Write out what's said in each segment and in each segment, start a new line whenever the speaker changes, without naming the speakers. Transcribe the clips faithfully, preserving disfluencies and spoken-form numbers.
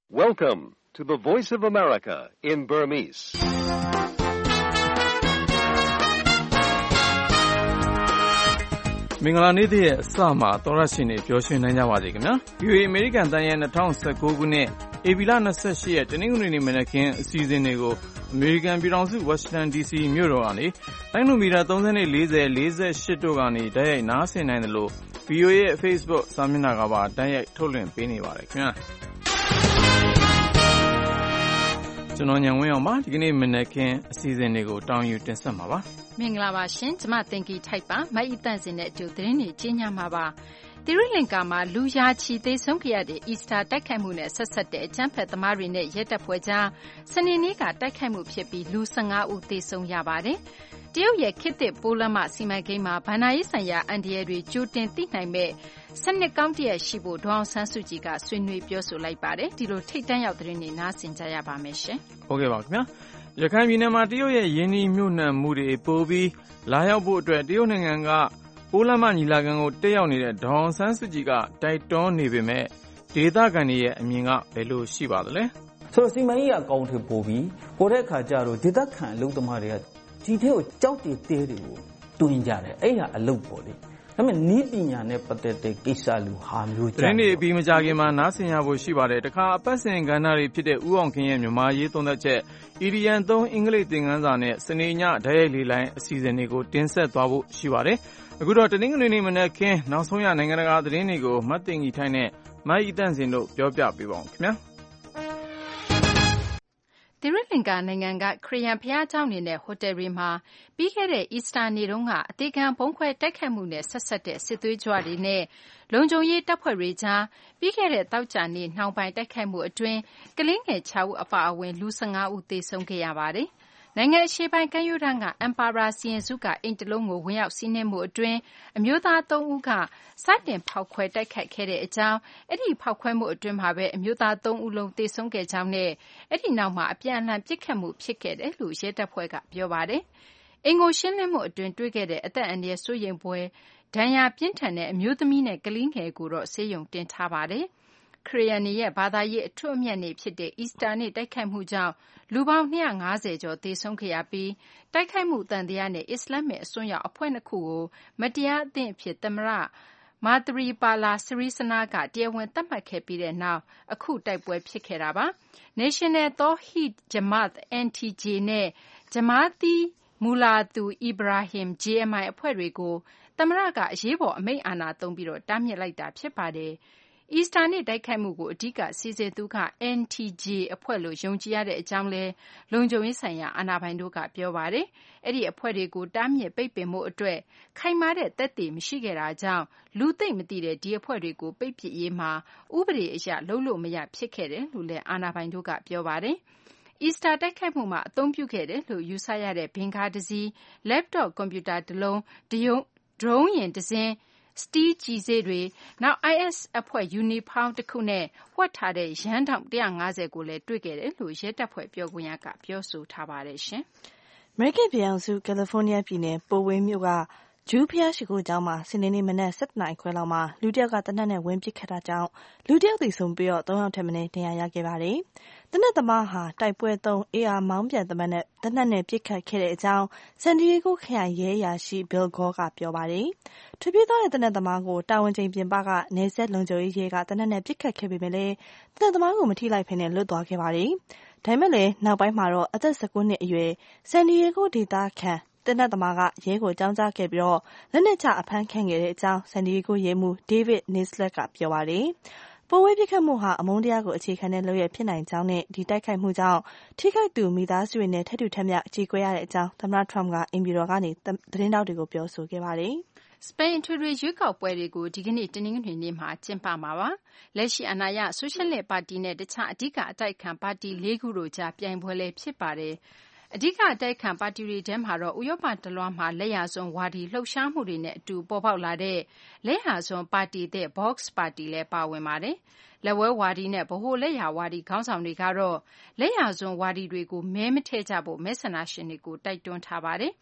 Welcome to the Voice of America in Burmese.
။မင်္ဂလာနေ့ရဲ့အစမှာသောရရှင်တွေပျော်ရွှင်နိုင်ကြပါစေခင်ဗျာ။ ဗီအိုအေ အမေရိကန်တန်ရဲ့၂၀၁၉ခုနှစ်ဧပြီလ၂၈ရက်တနင်္ဂနွေနေ့မနက်ခင်းအစီအစဉ်တွေကိုအမေရိကန်ပြည်ထောင်စုဝါရှင်တန်ဒီစီမြို့တော်ကနေတိုင်းလိုမီတာသုံး၀ ၄၀ ၄၈တို့ကနေတိုက်ရိုက်နားဆင်နိုင်တယ်လို့ ဗီအိုအေရဲ့ Facebook စာမျက်နှာကပါတိုက်ရိုက်ထုတ်လွှင့်ပေးနေပါတယ်ခင်ဗျာ။ကျွန်တော်ညံဝင်းအောင်ပါဒီကနေ့မနက်ခင်းအစီအစဉ်တွေကိုတောင်းယူတင်ဆက်မှာပါ
မင်္ဂလာပါရှင်ကျမတင်ကီထိုက်ပါမတ်ဤတန့်စင်တဲ့အကျိုးသတင်းတွေကြီးညာမှာပါသီရိလင်္ကာမှာလူရာချီသေဆုံးခဲ့ရတဲ့အီစတာတိုက်ခိုက်မှုနဲ့ဆက်ဆက်တဲ့အကြမ်းဖက်သမားတွေနဲ့ရဲတပ်ဖွဲ့ကြားစနေနေ့ကတိုက်ခိုက်မှုဖြစ်ပြီးလူ၁၅ဦးသေဆုံးရပါတယ်တရုတ်ရဲ့ခေတ်သစ်ပိုးလမ်းမစီမံကိန်းမှာဗဏ္ဍာရေးဆိုင်ရာအန်ဒီရဲတွေကြိုတင်သိနိုင်မဲ့စနစ်ကောင်းတရက်ရှိဖို့ဒေါအောင်ဆန်းစုကြည်ကဆွေးနွေးပြောဆိုလိုက်ပါတယ်ဒီလိုထိတ်တန့်ရောက်သတင်းတွေနားဆင်ကြရပါမယ်ရှင်
ဟုတ်ကဲ့ပါခင်ဗျာရခိုင်ပြည်နယ်မှာတရုတ်ရဲ့ယင်းနှိမ့်မြုပ်နှံမှုတွေပိုပြီးလာရောက်ဖို့အတွက်တရုတ်နိုင်ငံကပိုးလမ်းမညီလာခံကိုတက်ရောက်နေတဲ့ဒေါအောင်ဆန်းစုကြည်ကတိုက်တွန်းနေပေမဲ့ဒေသခံတွေရဲ့အမြင်ကဘယ်လိုရှိပါသလဲ
ဆိုတော့စီမံကြီးကအကောင့်ထပို့ပြီးပို့တဲ့အခါကျတော့ဒေသခံအလုပ်သမားတွေကဒီထဲကိုကြောက်တည်သေးတွေကိုတွင်ကြတယ်အဲ့ဟာအလုပ်ပေါ့လေဒါပေမဲ့နီးပညာနဲ့ပတ်သက်တဲ့ကိစ္စလူဟာမျိုးကြတယ်
တင်းနေပြီးမကြခင်မှာနားဆင်ရဖို့ရှိပါတယ်တခါအပတ်စဉ်ကဏ္ဍတွေဖြစ်တဲ့ဥအောင်ခင်ရဲ့မြန်မာရေးသုံးသက်ချက်အီဒီယန်သုံးအင်္ဂလိပ်သင်ခန်းစာနဲ့စနေညဓာတ်ရိုက်လေးလိုင်းအစီအစဉ်တွေကိုတင်ဆက်သွားဖို့ရှိပါတယ်အခုတော့တနင်္ဂနွေနေ့မနက်ခင်းနောက်ဆုံးရနိုင်ငံတကာသတင်းတွေကိုမတ်တင်ကြီးထိုင်းနဲ့မတ်ဤတန့်စင်တို့ပြောပြပေးပါဦးခင်ဗျာ
သီရိလင်္ကာနိုင်ငံကခရစ်ယာန်ဘုရားကျောင်းတွေနဲ့ဟိုတယ်တွေမှာပြီးခဲ့တဲ့အီစတာနေ့တုန်းကအသေခံဗုံးခွဲတိုက်ခိုက်မှုနဲ့ဆက်စပ်တဲ့စစ်သွေးကြွတွေနဲ့လုံခြုံရေးတပ်ဖွဲ့တွေကြားပြီးခဲ့တဲ့သောကြာနေ့နှောင်းပိုင်းတိုက်ခိုက်မှုအတွင်းကလေးငယ်၆ဦးအပါအဝင်လူ၁၅ဦးသေဆုံးခဲ့ရပါတယ်။နိုင်ငံအရှေ့ပိုင်းကမ်းရိုးတန်းကအမ်ပါရာစီရင်စုကအိမ်တလုံးကိုဝင်ရောက်စီးနင်းမှုအတွင်းအမျိုးသား၃ဦးကစတင်ဖောက်ခွဲတိုက်ခိုက်ခဲ့တဲ့အကြောင်းအဲ့ဒီဖောက်ခွဲမှုအတွင်းမှာပဲအမျိုးသား၃ဦးလုံးသေဆုံးခဲ့ကြောင်းနဲ့အဲ့ဒီနောက်မှာအပြန်အလှန်ပစ်ခတ်မှုဖြစ်ခဲ့တယ်လို့ရဲတပ်ဖွဲ့ကပြောပါတယ်။အင်ကိုရှင်းလင်းမှုအတွင်းတွေ့ခဲ့တဲ့အသက်အန္တရာယ်စိုးရိမ်ဖွယ်ဒဏ်ရာပြင်းထန်တဲ့အမျိုးသမီးနဲ့ကလေးငယ်ကိုတော့ဆေးရုံတင်ထားပါတယ်။ခရစ်ယာန်ရဲ့ဘာသာရေးအထွတ်အမြတ်နေ့ဖြစ်တဲ့အီစတာနေ့တိုက်ခိုက်မှုကြောင့်လူပေါင်း၂၅၀ကျော်သေဆုံးခဲ့ရပြီးတိုက်ခိုက်မှုသံသယနဲ့အစ္စလာမစ်အစွန်းရောက်အဖွဲ့နှစ်ခုကိုမတရားအသင်းအဖြစ်သမ္မတမာသရီပါလာစရီစနာကတရားဝင်သတ်မှတ်ခဲ့ပြီးတဲ့နောက်အခုတိုက်ပွဲဖြစ်ခဲ့တာပါ။ National Tawheed Jamaat N T J နဲ့ Jamaati Mulatul Ibrahim J M I အဖွဲ့တွေကိုသမ္မတကအရေးပေါ်အမိန့်အာဏာသုံးပြီးတားမြစ်လိုက်တာဖြစ်ပါတယ်။အီစတာနေ့တိုက်ခိုက်မှုကိုအဓိကစီစဉ်သူက N T J အဖွဲ့လို့ယုံကြည်ရတဲ့အကြောင်းလဲလုံခြုံရေးဆိုင်ရာအာဏာပိုင်တို့ကပြောပါတယ်။အဲ့ဒီအဖွဲ့တွေကိုတားမြစ်ပိတ်ပင်မှုအတွက်ခိုင်မာတဲ့သက်သေမရှိခဲ့တာကြောင့်လူသိမ့်မသိတဲ့ဒီအဖွဲ့တွေကိုပိတ်ပစ်ရေးမှာဥပဒေအရလုံးလို့မရဖြစ်ခဲ့တယ်လို့လဲအာဏာပိုင်တို့ကပြောပါတယ်။အီစတာတိုက်ခိုက်မှုမှာအသုံးပြုခဲ့တယ်လို့ယူဆရတဲ့ဘင်ကားတစ်စီး laptop ကွန်ပျူတာတစ်လုံးဒရုန်းယာဉ်တစ်စင်းစတီးကျည်စေ့တွေနောက် I S အဖွဲ့ယူနီဖောင်းတစ်ခုနဲ့ဝှက်ထားတဲ့ရဟန်းတောင့်၁၅၀ကိုလည်းတွေ့ခဲ့တယ်လို့ရဲတပ်ဖွဲ့ပြောခွင့်ရကပြောဆိုထားပါတယ်ရှင်
။အမေရိကန်ပြည်ထောင်စုကယ်လီဖိုးနီးယားပြည်နယ်ပိုဝေးမြို့ကဂျူးဘုရားရှိခိုးကျောင်းမှာစနေနေ့မနက်၁၁နာရီခွဲလောက်မှာလူတစ်ယောက်ကသေနတ်နဲ့ဝင်ပစ်ခတ်တာကြောင့်လူတစ်ယောက်သေဆုံးပြီးတော့၃ယောက်ထက်မနည်းဒဏ်ရာရခဲ့ပါတယ်။သေနတ်သမားဟာတိုက်ပွဲသုံး A R မောင်းပြန်သေနတ်နဲ့သေနတ်နဲ့ပစ်ခတ်ခဲ့တဲ့အကြောင်းဆန်ဒီယေဂိုခရိုင်ရဲအရာရှိ Bill Gore ကပြောပါတယ်။ထွက်ပြေးသွားတဲ့သေနတ်သမားကိုတာဝန်ချိန်ပြင်ပကနယ်စပ်လုံခြုံရေးရဲကသေနတ်နဲ့ပစ်ခတ်ခဲ့ပေမဲ့လည်းသေနတ်သမားကိုမထိလိုက်ဘဲနဲ့လွတ်သွားခဲ့ပါတယ်။ဒါပေမဲ့လည်းနောက်ပိုင်းမှာတော့အသက်၁၉နှစ်အရွယ်ဆန်ဒီယေဂိုဒေသခံသေနတ်သမားကရဲကိုအကြောင်းကြားခဲ့ပြီးတော့လက်နက်ချအဖမ်းခံခဲ့တဲ့အကြောင်းဆန်ဒီယေဂိုရဲမှူး David Nislett ကပြောပါတယ်။ပိုဝေးပစ်ခတ်မှုဟာအမုန်းတရားကိုအခြေခံတဲ့လုပ်ရဖြစ်နိုင်ကြောင်းနဲ့ဒီတိုက်ခိုက်မှုကြောင့်ထိခိုက်သူမိသားစုတွေနဲ့ထပ်တူထပ်မျှကြေကွဲရတဲ့အကြောင်းသမ္မတ Trump ကအိမ်ဖြူတော်ကနေသတင်းတောက်တွေကိုပြောဆိုခဲ့ပါတယ်
။စပိန်အထွေထွေရွေးကောက်ပွဲတွေကိုဒီကနေ့တနင်္ဂနွေနေ့မှာကျင်းပမှာပါ။လက်ရှိအာဏာရဆိုရှယ်လစ်ပါတီနဲ့တခြားအဓိကအတိုက်ခံပါတီလေးခုတို့ကြားပြိုင်ပွဲလည်းဖြစ်ပါတယ်။အဓိကအတိုက်ခံပါတီတွေထဲမှာတော့ဥရောပတလွှားမှာလက်ယာစွန်းဝါဒီလှုပ်ရှားမှုတွေနဲ့အတူပေါ်ပေါက်လာတဲ့လက်ယာစွန်းပါတီတဲ့ Vox ပါတီလည်းပါဝင်ပါတယ်။လက်ဝဲဝါဒီနဲ့ဗဟိုလက်ယာဝါဒီခေါင်းဆောင်တွေကတော့လက်ယာစွန်းဝါဒီတွေကိုမဲမထည့်ကြဖို့မဲဆန္ဒရှင်တွေကိုတိုက်တွန်းထားပါတယ်။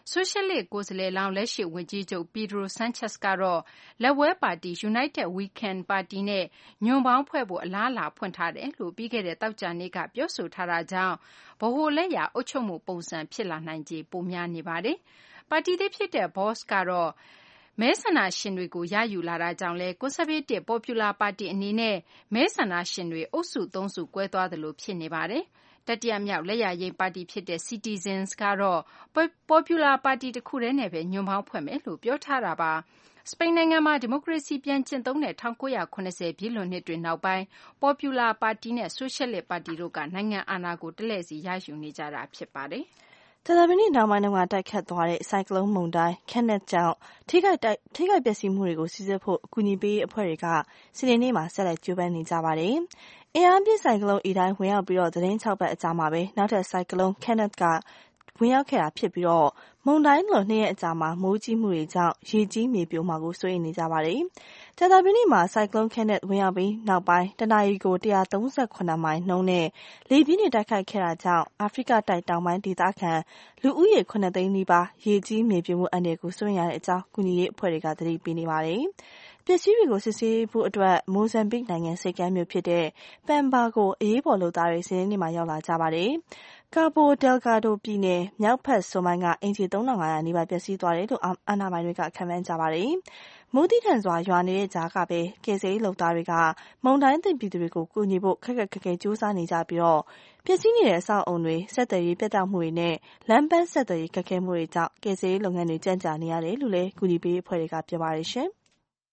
ဆိုရှယ်လစ်ကိုယ်စားလှယ်လောင်းလက်ရှိဝန်ကြီးချုပ် Pedro Sanchez ကတော့လက်ဝဲပါတီ United We Can ပါတီနဲ့ညွန့်ပေါင်းဖွဲ့ဖို့အလားအလာဖွင့်ထားတယ်လို့ပြီးခဲ့တဲ့သောကြာနေ့ကပြောဆိုထားတာကြောင့်ဗဟိုလက်ရာအုပ်ချုပ်မှုပုံစံဖြစ်လာနိုင်ခြေပိုများနေပါတယ်။ပါတီသစ်ဖြစ်တဲ့ Vox ကတော့မဲဆန္ဒရှင်တွေကိုရယူလာတာကြောင့်လဲ Conservative Popular Party အနေနဲ့မဲဆန္ဒရှင်တွေအုပ်စုသုံးစုကွဲသွားသလိုဖြစ်နေပါတယ်။တတိယမြောက်လက်ယာယိမ်းပါတီဖြစ်တဲ့ Citizens ကတော့ Popular Party တစ်ခုတည်းနဲ့ပဲညွန့်ပေါင်းဖွဲ့မယ်လို့ပြောထားတာပါ။စပိန်နိုင်ငံမှာဒီမိုကရေစီပြန်ကျင့်သုံးတဲ့၁၉၇၀ပြည့်လွန်နှစ်တွေနောက်ပိုင်း Popular Party နဲ့ Socialist Party တို့ကနိုင်ငံအာဏာကိုတလှည့်စီရယူနေကြတာဖြစ်ပါတယ်။
တလပင်းနောက်ပိုင်းကတိုက်ခတ်သွားတဲ့ဆိုင်ကလုန်းမုန်တိုင်း Kenneth ကြောင့်ထိခိုက်တိုက်ထိခိုက်ပျက်စီးမှုတွေကိုစစ်ဆေးဖို့အကူအညီပေးအဖွဲ့တွေကစနေနေ့မှာဆက်လက်ကြိုးပမ်းနေကြပါတယ်။အင်အားပြင်းဆိုင်ကလုန်းအီတိုင်းဝင်ရောက်ပြီးတော့သတင်း၆ပတ်အကြာမှာပဲနောက်ထပ်ဆိုင်ကလုန်း Kenneth ကဝင်ရောက်ခဲ့တာဖြစ်ပြီးတော့မုန်တိုင်းလိုနှစ်ရက်အကြာမှာမိုးကြီးမှုတွေကြောင့်ရေကြီးမြေပြိုမှာကိုစိုးရိမ်နေကြပါတယ်။ကြာသပတေးနေ့မှာဆိုင်ကလုန်း Kenneth ဝင်ရောက်ပြီးနောက်ပိုင်းတနအီကို၁၃၇မိုင်နှုန်းနဲ့လေပြင်းတွေတိုက်ခိုက်ခဲ့တာကြောင့်အာဖရိကတိုက်တောင်ပိုင်းဒေသခံလူဦးရေခုနှစ်သိန်းနီးပါးရေကြီးမြေပြိုမှုအန္တရာယ်ကိုစိုးရိမ်ရတဲ့အကြောင်းကူညီရေးအဖွဲ့တွေကသတိပေးနေပါတယ်။ပစ္စည်းတွေကိုစစ်ဆေးဖို့အတွက်မိုဇမ်ဘစ်နိုင်ငံစိတ်ကမ်းမြို့ဖြစ်တဲ့ပန်ဘာကိုအရေးပေါ်လုပ်သားတွေစနေနေ့မှာရောက်လာကြပါတယ်။ကာပိုဒယ်ဂါဒိုပြည်နယ်မြောက်ဖက်ဆိုမိုင်းကအင်ဂျီ၃၅၀၀နီးပါးပျက်စီးသွားတယ်လို့အာဏာပိုင်တွေကခန့်မှန်းကြပါတယ်။မိုးတိထန်စွာရွာနေတဲ့ကြားကပဲကယ်ဆယ်ရေးလုပ်သားတွေကမုန်တိုင်းသင့်ပြည်သူတွေကိုကူညီဖို့ခက်ခက်ခက်ခဲကြိုးစားနေကြပြီးတော့ပျက်စီးနေတဲ့အဆောက်အုံတွေဆက်သွယ်ရေးပြတ်တောက်မှုတွေနဲ့လမ်းပန်းဆက်သွယ်ရေးခက်ခဲမှုတွေကြောင့်ကယ်ဆယ်ရေးလုပ်ငန်းတွေကြန့်ကြာနေရတယ်လို့လည်းကူညီပေးအဖွဲ့တွေကပြောပါတယ်ရှင်။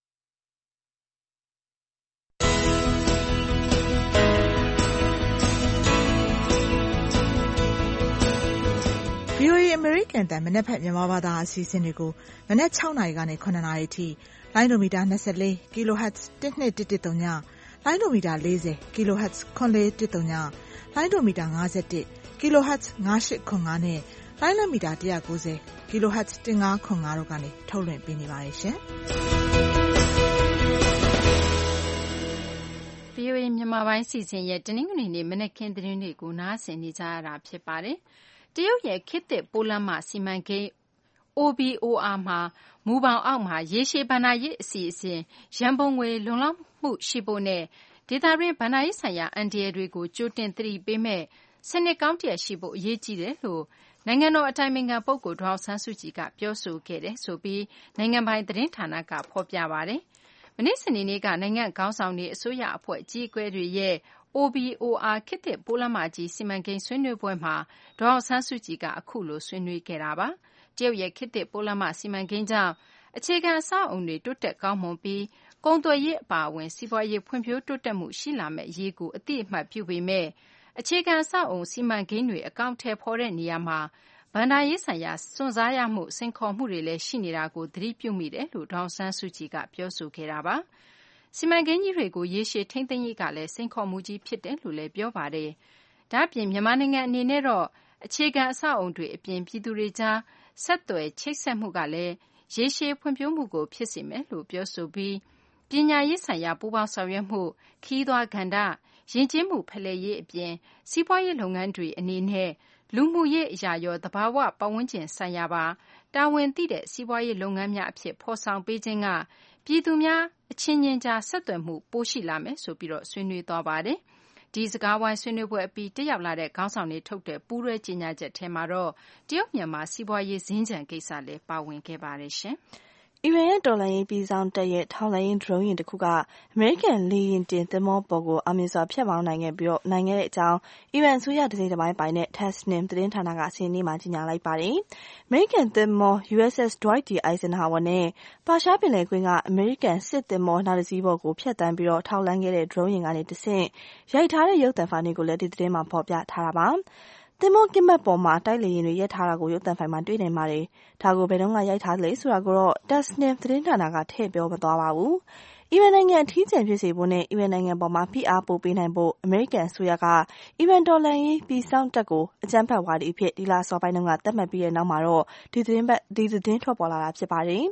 ဗွီအိုအေ အမေရိကန်အသံမနက်ဖြန်မြန်မာဘာသာအစီအစဉ်တွေကိုမနက်၆နာရီကနေ၇နာရီထိလိုင်းဒိုမီတာ၂၄ kHz ၁၂၁၁၃ညလိုင်းဒိုမီတာ၄၀ kHz ၇၄၁၃ညလိုင်းဒိုမီတာ၅၁ kHz ၅၈၇၅နဲ့လိုင်းလမီတာ၁၉၀ kHz ၁၅၇၅တို့ကနေထုတ်လွှင့်ပေးနေပါတယ်ရှင်။
ဗွီအိုအေမြန်မာပိုင်းစီစဉ်ရဲ့တနင်္ဂနွေနေ့မနက်ခင်းသတင်းတွေကိုနားဆင်နေကြရတာဖြစ်ပါတယ်။တရုတ်ရဲ့ခေတ်သစ်ပိုးလမ်းမစီမံကိန်း O B O R မှာမူပေါင်းအောက်မှာရေရှည်ဘဏ္ဍာရေးအစီအစဉ်ရန်ပုံငွေလုံလောက်မှုရှိဖို့နဲ့ဒေသတွင်းဘဏ္ဍာရေးဆိုင်ရာအန္တရာယ်တွေကိုကြိုတင်သတိပေးမဲ့စနစ်ကောင်းတရပ်ရှိဖို့အရေးကြီးတယ်လို့နိုင်ငံတော်အတိုင်ပင်ခံပုဂ္ဂိုလ်ဒေါ်အောင်ဆန်းစုကြည်ကပြောဆိုခဲ့တယ်ဆိုပြီးနိုင်ငံပိုင်သတင်းဌာနကဖော်ပြပါတယ်။မနေ့စနေနေ့ကနိုင်ငံခေါင်းဆောင်တွေအစိုးရအဖွဲ့အကြီးအကဲတွေရဲ့O B O R ခေတ်သစ်ပိုးလမ်းမကြီးစီမံကိန်းဆွေးနွေးပွဲမှာဒေါ်အောင်ဆန်းစုကြည်ကအခုလိုဆွေးနွေးခဲ့တာပါ။တရုတ်ရဲ့ခေတ်သစ်ပိုးလမ်းမစီမံကိန်းကြောင့်အခြေခံအဆောက်အုံတွေတိုးတက်ကောင်းမွန်ပြီးကုန်သွယ်ရေးအပါအဝင်စီးပွားရေးဖွံ့ဖြိုးတိုးတက်မှုရှိလာမယ့်အရေးကိုအသိအမှတ်ပြုပေမဲ့အခြေခံအဆောက်အုံစီမံကိန်းတွေအကောင်အထည်ဖော်တဲ့နေရာမှာဘဏ္ဍာရေးဆိုင်ရာစွန့်စားရမှုစိန်ခေါ်မှုတွေလည်းရှိနေတာကိုသတိပြုမိတယ်လို့ဒေါ်အောင်ဆန်းစုကြည်ကပြောဆိုခဲ့တာပါ။စီမံကိန်းကြီးတွေကိုရေရှည်ထိန်းသိမ်းရေးကလည်းစိန်ခေါ်မှုကြီးဖြစ်တယ်လို့လည်းပြောပါတယ်။ဒါ့အပြင်မြန်မာနိုင်ငံအနေနဲ့တော့အခြေခံအဆောက်အုံတွေအပြင်ပြည်သူတွေကြားဆက်သွယ်ချိတ်ဆက်မှုကလည်းရေရှည်ဖွံ့ဖြိုးမှုကိုဖြစ်စေမယ်လို့ပြောဆိုပြီးပညာရေးဆိုင်ရာပူးပေါင်းဆောင်ရွက်မှုခရီးသွားကဏ္ဍယဉ်ကျေးမှုဖလှယ်ရေးအပြင်စီးပွားရေးလုပ်ငန်းတွေအနေနဲ့လူမှုရေးအရာရောသဘာဝပတ်ဝန်းကျင်ဆိုင်ရာပါတာဝန်သိတဲ့စီးပွားရေးလုပ်ငန်းများအဖြစ်ဖော်ဆောင်ပေးခြင်းကပြည်သူများအချင်းချင်းကြားဆက်သွယ်မှုပိုရှိလာမယ်ဆိုပြီးတော့ဆွေးနွေးသွားပါတယ်။ဒီစကားဝိုင်းဆွေးနွေးပွဲအပြီးတက်ရောက်လာတဲ့ခေါင်းဆောင်တွေထုတ်တဲ့ပူးတွဲကြေညာချက်ထဲမှာတော့တရုတ်မြန်မာစီးပွားရေးစင်္ကြန်ကိစ္စလည်းပါဝင်ခဲ့ပါတယ်ရှင်။
အီရန်ရဲ့တော်လှန်ရေးပြည်စောင့်တပ်ရဲ့ထောက်လှမ်းရေးဒရုန်းယာဉ်တစ်ခုကအမေရိကန်လေယာဉ်တင်သင်္ဘောပေါ်ကိုအောင်မြင်စွာဖျက်မောင်းနိုင်ခဲ့ပြီးတော့နိုင်ခဲ့တဲ့အကြောင်းအီရန်အစိုးရတစိမ့်တစ်ပိုင်းပိုင်တဲ့ Tasnim သတင်းဌာနကစနေနေ့မှာကြေညာလိုက်ပါတယ်။အမေရိကန်သင်္ဘော U S S Dwight D. Eisenhower နဲ့ပါရှားပင်လယ်ကွေ့ကအမေရိကန်စစ်သင်္ဘောနောက်တစ်စီးပေါ်ကိုဖျက်တမ်းပြီးတော့ထောက်လှမ်းခဲ့တဲ့ဒရုန်းယာဉ်ကနေတဆင့်ရိုက်ထားတဲ့ရုပ်သံဖိုင်တွေကိုလည်းဒီသတင်းမှာဖော်ပြထားတာပါ။သင်္ဘောကင်းမက်ပေါ်မှာတိုက်လေယာဉ်တွေရပ်ထားတာကိုရုပ်သံဖိုင်မှာတွေ့နိုင်ပါတယ်။ဒါကိုဘယ်တော့မှရိုက်ထားလဲဆိုတာကိုတော့ Tasnim သတင်းဌာနကထည့်ပြောမသွားပါဘူး။အီရန်နိုင်ငံအထီးကျန်ဖြစ်စေဖို့နဲ့အီရန်နိုင်ငံပေါ်မှာဖိအားပိုပေးနိုင်ဖို့အမေရိကန်အစိုးရကအီရန်တော်လှန်ရေးပြည်စောင့်တပ်ကိုအကြမ်းဖက်ဝါဒီအဖြစ်ဒီလအစောပိုင်းတုန်းကသတ်မှတ်ပြီးတဲ့နောက်မှာတော့ဒီသတင်းပတ်ဒီသတင်းထွက်ပေါ်လာတာဖြစ်ပါတယ်။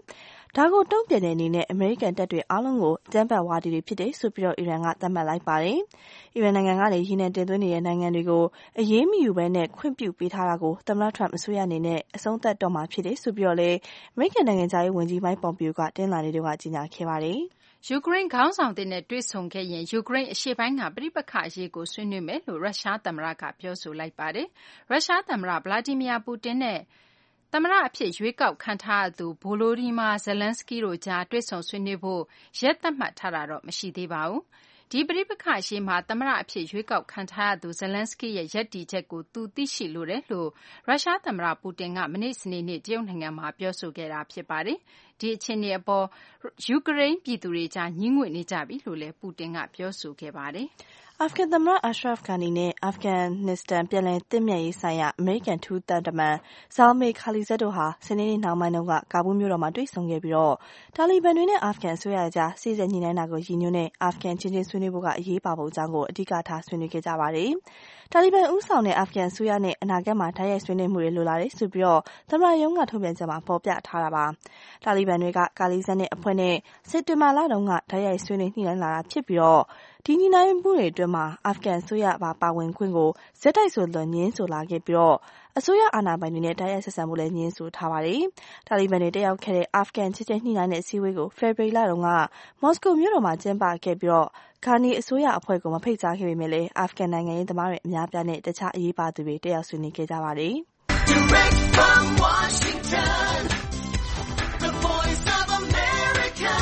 ဒါကိုတုံ့ပြန်တဲ့အနေနဲ့အမေရိကန်တပ်တွေအားလုံးကိုအကြမ်းဖက်ဝါဒီတွေဖြစ်တယ်ဆိုပြီးတော့အီရန်ကသတ်မှတ်လိုက်ပါတယ်။အီရန်နိုင်ငံကနေရေနံတင်သွင်းနေတဲ့နိုင်ငံတွေကိုအရေးမယူဘဲနဲ့ခွင့်ပြုပေးထားတာကိုသမ္မတထရမ့်အစိုးရအနေနဲ့အဆုံးသတ်တော့မှာဖြစ်တယ်ဆိုပြီးတော့လည်းအမေရိကန်နိုင်ငံသားရေးဝန်ကြီး Mike Pompeo ကတင်းလာနေတုန်းကကြေညာခဲ့ပါတယ်
။ယူကရိန်းခေါင်းဆောင်တွေနဲ့တွေ့ဆုံခဲ့ရင်ယူကရိန်းအရှေ့ပိုင်းကပဋိပက္ခအရေးကိုဆွေးနွေးမယ်လို့ရုရှားသမ္မတကပြောဆိုလိုက်ပါတယ်။ရုရှားသမ္မတ Vladimir Putin နဲ့သမ္မတအဖြစ်ရွေးကောက်ခံထားရသူ Volodymyr Zelenskyy တို့ကြားတွေ့ဆုံဆွေးနွေးဖို့ရက်သတ်မှတ်ထားတာတော့မရှိသေးပါဘူး။ဒီပဋိပက္ခအရေးမှာသမ္မတအဖြစ်ရွေးကောက်ခံထားရသူ Zelenskyy ရဲ့ရပ်တည်ချက်ကိုသူသိရှိလိုတယ်လို့ရုရှားသမ္မတ Putin ကမနေ့စနေနေ့တရုတ်နိုင်ငံမှာပြောဆိုခဲ့တာဖြစ်ပါတယ်။ဒီအခြေအနေအပေါ်ယူကရိန်းပြည်သူတွေကြားညှိငွေ့နေကြပြီလို့လည်း Putin ကပြောဆိုခဲ့ပါတယ်။
အာဖဂန်သမ္မတ Ashraf Ghani နဲ့အာဖဂန်နစ္စတန်ပြည်လည်သင့်မြတ်ရေးဆိုင်ရာအမေရိကန်ထူးသံတမန် Zalmay Khalilzad တို့ဟာစနေနေ့နှောင်းပိုင်းတုန်းကကာဘူးမြို့တော်မှာတွေ့ဆုံခဲ့ပြီးတော့တာလီဘန်တွေနဲ့အာဖဂန်အစိုးရကြားစေ့စပ်ညှိနှိုင်းတာကိုရည်ညွှန်းတဲ့အာဖဂန်ချင်းချင်းဆွေးနွေးဖို့ကအရေးပါပုံအကြောင်းကိုအဓိကထားဆွေးနွေးခဲ့ကြပါတယ်။တာလီဘန်ဦးဆောင်တဲ့အာဖဂန်အစိုးရနဲ့အနာဂတ်မှာတိုက်ရိုက်ဆွေးနွေးမှုတွေလိုလာတယ်ဆိုပြီးတော့သမ္မတရုံးကထုတ်ပြန်ချက်မှာဖော်ပြထားတာပါ။တာလီဘန်တွေကကာလီဇတ်နဲ့အဖွဲ့နဲ့စက်တင်ဘာလတုန်းကတိုက်ရိုက်ဆွေးနွေးညှိနှိုင်းလာတာဖြစ်ပြီးတော့ဒီညှိနှိုင်းမှုတွေအတွင်းမှာအာဖဂန်အစိုးရပါပါဝင်ခွင့်ကိုဇက်တိုက်ဆိုလွန်ငင်းဆိုလာခဲ့ပြီးတော့အစိုးရအာဏာပိုင်တွေနဲ့တိုက်ရိုက်ဆက်ဆံမှုလည်းညင်းဆိုထားပါတယ်။တာလီဘန်တွေတက်ရောက်ခဲ့တဲ့အာဖဂန်ချစ်ချစ်ညှိနှိုင်းတဲ့အစည်းအဝေးကိုဖေဖော်ဝါရီလတုန်းကမော်စကိုမြို့တော်မှာကျင်းပခဲ့ပြီးတော့ဂါနီအစိုးရအဖွဲ့ကိုမဖိတ်ကြားခဲ့ပေမဲ့လည်းအာဖဂန်နိုင်ငံရေးသမားတွေအများပြားနဲ့တခြားအရေးပါသူတွေတက်ရောက်ဆွေးနွေးခဲ့ကြပါတယ်။ Direct from Washington, the Voice of America,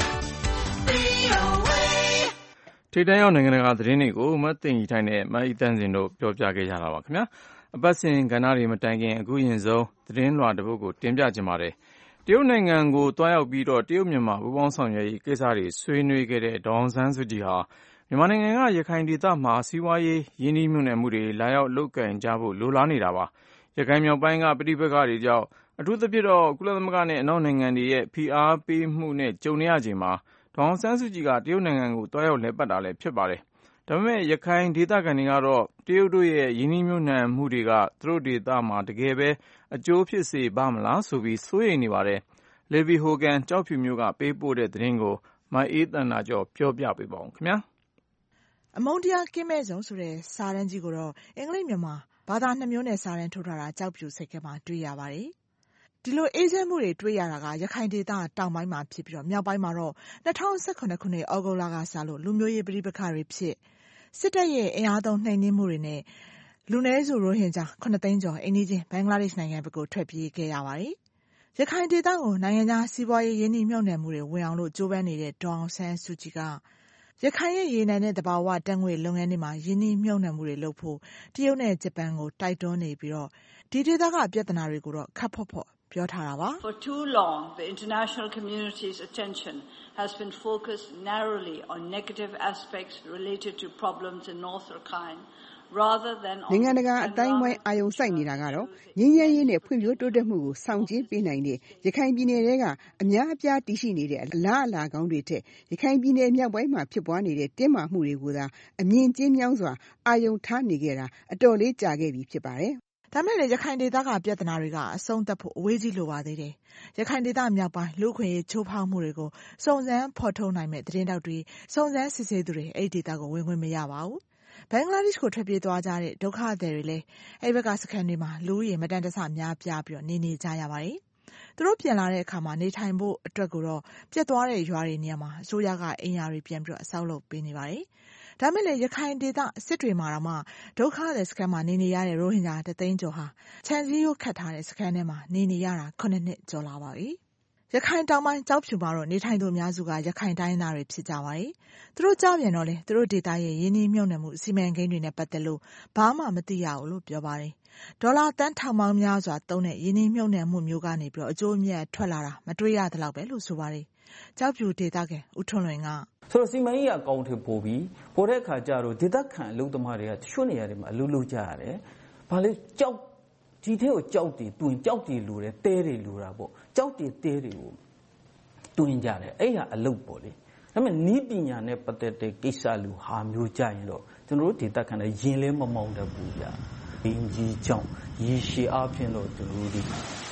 ထိပ်တန်းရောက်နိုင်ငံတကာသတင်းတွေကိုမသိင်္ဂီထိုက်နဲ့မအီတန်းစင်တို့ပြောပြခဲ့ကြတာပါခင်ဗျာအပတ်စဉ်ကဏ္ဍတွေမတိုင်ခင်အခုရင်ဆုံးသတင်းလွှာတစ်ပုဒ်ကိုတင်ပြချင်ပါတယ်တရုတ်နိုင်ငံကိုတွားရောက်ပြီးတော့တရုတ်မြန်မာပူးပေါင်းဆောင်ရွက်ရေးကိစ္စတွေဆွေးနွေးခဲ့တဲ့ဒေါ်အောင်ဆန်းစုကြည်ဟာမြန်မာနိုင်ငံကရခိုင်ဒေသမှာစီးပွားရေးရင်းနှီးမြှုပ်နှံမှုတွေလာရောက်လုပ်ကိုင်ကြဖို့လိုလားနေတာပါရခိုင်မြောက်ပိုင်းကပဋိပက္ခတွေကြောင့်အထူးသဖြင့်တော့ကုလသမဂ္ဂနဲ့အနောက်နိုင်ငံတွေရဲ့ဖိအားပေးမှုနဲ့ကြုံရချိန်မှာဒေါ်အောင်ဆန်းစုကြည်ကတရုတ်နိုင်ငံကိုတွားရောက်လည်ပတ်တာလည်းဖြစ်ပါတယ်ဒါပေမဲ့ရခိုင်ဒေသခံတွေကတော့တရုတ်တို့ရဲ့ယင်းနှိမ့်ညွှန်မှုတွေကသူတို့ဒေသမှာတကယ်ပဲအကျိုးဖြစ်စေပါမလားဆိုပြီးစိုးရိမ်နေပါတယ်။ Levi Hogan ကြောက်ဖြူမျိုးကပေးပို့တဲ့သတင်းကိုမအေးသန္တာကျော်ပြောပြပေးပါဦးခင်ဗျာ
။အမုန်းတရားကင်းမဲ့ဆုံးဆိုတဲ့စာတန်းကြီးကိုတော့အင်္ဂလိပ်မြန်မာဘာသာနှစ်မျိုးနဲ့စာတန်းထုတ်ထားတာကြောက်ဖြူစိတ်ကမှာတွေ့ရပါတယ်။ဒီလိုအေးချမ်းမှုတွေတွေ့ရတာကရခိုင်ဒေသတောင်ပိုင်းမှာဖြစ်ပြီးတော့မြောက်ပိုင်းမှာတော့၂၀၁၇ခုနှစ်ဩဂုတ်လကစလို့လူမျိုးရေးပဋိပက္ခတွေဖြစ်စစ်တပ်ရဲ့အင်အားသုံးနှိမ်နင်းမှုတွေနဲ့လူနည်းစုရိုဟင်ဂျာခုနှစ်သိန်းကျော်အိမ်နီးချင်းဘင်္ဂလားဒေ့ရှ်နိုင်ငံဘက်ကိုထွက်ပြေးခဲ့ရပါတယ်။ရခိုင်ဒေသကိုနိုင်ငံခြားစီးပွားရေးရင်းနှီးမြှုပ်နှံမှုတွေဝင်အောင်လို့ကြိုးပမ်းနေတဲ့ဒေါ်အောင်ဆန်းစုကြည်ကရခိုင်ရဲ့ရေနံနဲ့သဘာဝဓာတ်ငွေ့လုပ်ငန်းတွေမှာရင်းနှီးမြှုပ်နှံမှုတွေလုပ်ဖို့တရုတ်နဲ့ဂျပန်ကိုတိုက်တွန်းနေပြီးတော့ဒီဒေသကပြဿနာတွေကိုတော့ခပ်ဖော့ဖော့ပြောထားတာပါ။
For too long, the international community's attention has been focused narrowly on negative aspects related to problems in North Rakhine, rather than on
နိုင်ငံတကာအတိုင်းဝိုင်းအာရုံစိုက်နေတာကတော့ငြိမ်းချမ်းရေးနဲ့ဖွံ့ဖြိုးတိုးတက်မှုကိုဆောင်ကျဉ်ပေးနိုင်တဲ့ရခိုင်ပြည်နယ်ကအများအပြားတည်ရှိနေတဲ့အလားအလာကောင်းတွေထက်ရခိုင်ပြည်နယ်မြောက်ပိုင်းမှာဖြစ်ပွားနေတဲ့တင်းမာမှုတွေကိုသာအမြင်ကျဉ်းမြောင်းစွာအာရုံထားနေကြတာအတော်လေးကြာခဲ့ပြီဖြစ်ပါတယ်။
ဒါမဲ့လည်းရခိုင်ဒေသကပြဿနာတွေကအဆုံးသတ်ဖို့အဝေးကြီးလိုပါသေးတယ်။ရခိုင်ဒေသမြောက်ပိုင်းလူခွင့်ရေးချိုးဖောက်မှုတွေကိုစုံစမ်းဖော်ထုတ်နိုင်မဲ့သတင်းတောက်တွေစုံစမ်းစစ်ဆေးသူတွေအဲ့ဒီဒေသကိုဝင်ခွင့်မရပါဘူး။ဘင်္ဂလားဒေ့ရှ်ကိုထွက်ပြေးသွားကြတဲ့ဒုက္ခသည်တွေလည်းအဲ့ဘက်ကစခန်းတွေမှာလူဦးရေမတန်တဆများပြားပြီးတော့နေနေကြရပါတယ်။သူတို့ပြန်လာတဲ့အခါမှာနေထိုင်ဖို့အတွက်ကိုတော့ပြတ်သွားတဲ့ရွာတွေနေရာမှာအစိုးရကအင်အားတွေပြန်ပြီးတော့အဆောက်လုပ်ပေးနေပါတယ်။ဒါမဲ့လည်းရခိုင်ဒေသစစ်တွေမှာတော့မှဒုက္ခသည်စခန်းမှာနေနေရတဲ့ရိုဟင်ဂျာတသိန်းကျော်ဟာခြံစည်းရိုးခတ်ထားတဲ့စခန်းထဲမှာနေနေရတာခုနှစ်နှစ်ကျော်လာပါပြီ။ရခိုင်တောင်ပိုင်းကြောက်ဖြူမှာတော့နေထိုင်သူအများစုကရခိုင်တိုင်းသားတွေဖြစ်ကြပါတယ်။သူတို့ကြောက်ပြန်တော့လေသူတို့ဒေသရဲ့ရင်းနှီးမြှုပ်နှံမှုစီမံကိန်းတွေနဲ့ပတ်သက်လို့ဘာမှမသိရဘူးလို့ပြောပါတယ်။ဒေါ်လာတန်းထောင်ပေါင်းများစွာသုံးတဲ့ရင်းနှီးမြှုပ်နှံမှုမျိုးကနေပြီးတော့အကျိုးအမြတ်ထွက်လာတာမတွေ့ရသလောက်ပဲလို့ဆိုပါတယ်။ကြောက်ဖြူဒေသကဦးထွန်းလွင်က
ဆိုတော့စီမံကြီးအကောင့်တွေပို့ပြီးပို့တဲ့အခါကျတော့ဒေသခံအလုပ်သမားတွေကတချို့နေရာတွေမှာအလုပ်လုပ်ကြရတယ်။ဘာလဲကြောက်ဒီထဲကိုကြောက်တည်တွင်ကြောက်တည်လိုတယ်တဲတွေလိုတာပေါ့ကြောက်တည်တဲတွေကိုတွင်ကြတယ်အဲ့ဟာအလုပ်ပေါ့လေ။ဒါပေမဲ့နီးပညာနဲ့ပတ်သက်တဲ့ကိစ္စလူဟာမျိုးကြရင်တော့ကျွန်တော်တို့ဒေသခံတွေရင်လဲမမောင်းတတ်ဘူးဗျာ။အင်းကြီးကြောင့်ရေရှည်အားဖြင့်တော့ကျွန်တော်တို့ဒီ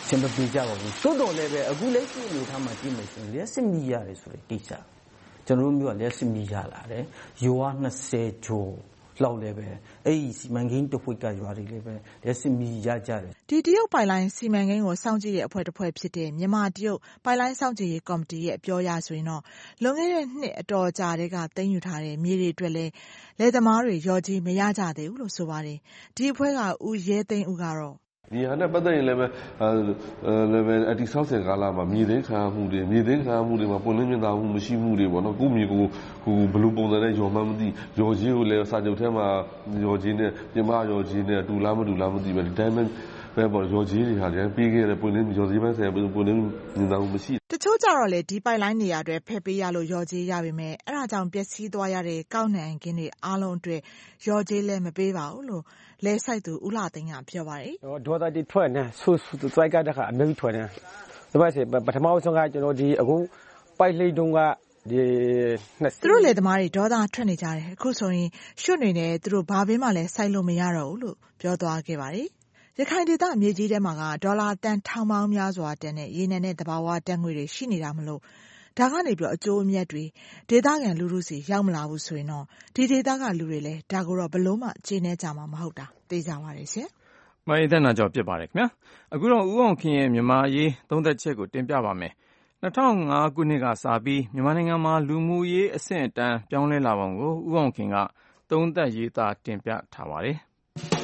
စင်မပြေကြပါဘူးသို့တော်လည်းပဲအခုလက်ရှိအနေထားမှာကြည့်မယ်ဆိုရင်လျှက်စစ်မီရတယ်ဆိုတဲ့ကိစ္စကျွန်တော်တို့မျိုးကလျှက်စစ်မီရလာတယ်ရွာ၂၀ကျော်လောက်လည်းပဲအဲ့ဒီစီမံကိန်းတစ်ဖွဲ့ကရွာတွေလည်းပဲလက်စစ်မီရကြတယ်
ဒီတရုတ်ပိုင်လိုင်းစီမံကိန်းကိုစောင့်ကြည့်တဲ့အဖွဲ့တစ်ဖွဲ့ဖြစ်တဲ့မြန်မာတရုတ်ပိုင်လိုင်းစောင့်ကြည့်ရေးကော်မတီရဲ့အပြောအရဆိုရင်တော့လွန်ခဲ့တဲ့နှစ်အတော်ကြာတဲ့ကသိမ်းယူထားတဲ့မြေတွေအတွက်လည်းလယ်သမားတွေရော်ကြီးမရကြသေးဘူးလို့ဆိုပါတယ်ဒီအဖွဲ့ကဦးရဲသိန်းဦးကတော့
ဒီဟာနဲ့ပတ်သက်ရင်လည်းပဲလည်းပဲအတိဆောက်စဉ်ကာလမှာမြေသိမ်းခံမှုတွေမြေသိမ်းခံမှုတွေမှာပွင့်လင်းမြင်သာမှုမရှိမှုတွေပေါ့နော်ကိုမြေကိုဟိုဘလူးပုံစံနဲ့ရော်မှမသိရော်ကြီးကိုလည်းစာချုပ်ထဲမှာရော်ကြီးနဲ့ပြင်မရော်ကြီးနဲ့တူလားမတူလားမသိပဲဒီတိုင်းပဲပဲပေါ့ရော်ကြီးတွေဟာလည်းပြီးခဲ့တဲ့ပွင့်လင်းရော်ကြီးပိုင်းဆိုင်ပွင့်လင်းမြင်သာမှုမရှိ
တချို့ကြတော့လေဒီပိုက်လိုင်းနေရာတွေဖက်ပေးရလို့ရော်ကြီးရပါမယ်အဲ့ဒါကြောင့်ပျက်စီးသွားရတဲ့ကောက်နှံခင်းတွေအားလုံးအတွက်ရော်ကြီးလည်းမပေးပါဘူးလို့လဲဆိုင်သူဦးလာသိန်းကပြောပါတယ်
ဒေါ်တာဒီထွက်နေဆူဆူစိုက်ကတခါအမျိုးထွက်နေဒါပါစေပထမဆုံးကကျွန်တော်ဒီအခုပိုက်လိတ်တုံးကဒီ
သူတို့လေသမားတွေဒေါသထွက်နေကြတယ်အခုဆိုရင်ရွှွတ်နေတယ်သူတို့ဘာဘေးမှလည်းစိုက်လို့မရတော့ဘူးလို့ပြောသွားခဲ့ပါတယ်ရခိုင်ဒေသမြေကြီးထဲမှာကဒေါ်လာတန်ထောင်ပေါင်းများစွာတန်တဲ့ရေနံနဲ့သဘာဝဓာတ်ငွေတွေရှိနေတာမလို့ဒါကနေပြီးအကျိုးအမြတ်တွေဒေသခံလူလူစီရောက်မလာဘူးဆိုရင်တော့ဒီဒေသကလူတွေလည်းဒါကိုတော့ဘလို့မှကျေနပ်ကြမှာမဟုတ်တာသိကြပါရဲ့ရှင်
။မအေးတဲ့နာကြောင့်ဖြစ်ပါတယ်ခင်ဗျာ။အခုတော့ဦးအောင်ခင်ရဲ့မြန်မာရေးသုံးသက်ချက်ကိုတင်ပြပါမယ်။၂၀၀၅ခုနှစ်ကစပြီးမြန်မာနိုင်ငံမှာလူမှုရေးအဆင့်အတန်းပြောင်းလဲလာပုံကိုဦးအောင်ခင်ကသုံးသက်ရေးသားတင်ပြထားပါတယ်။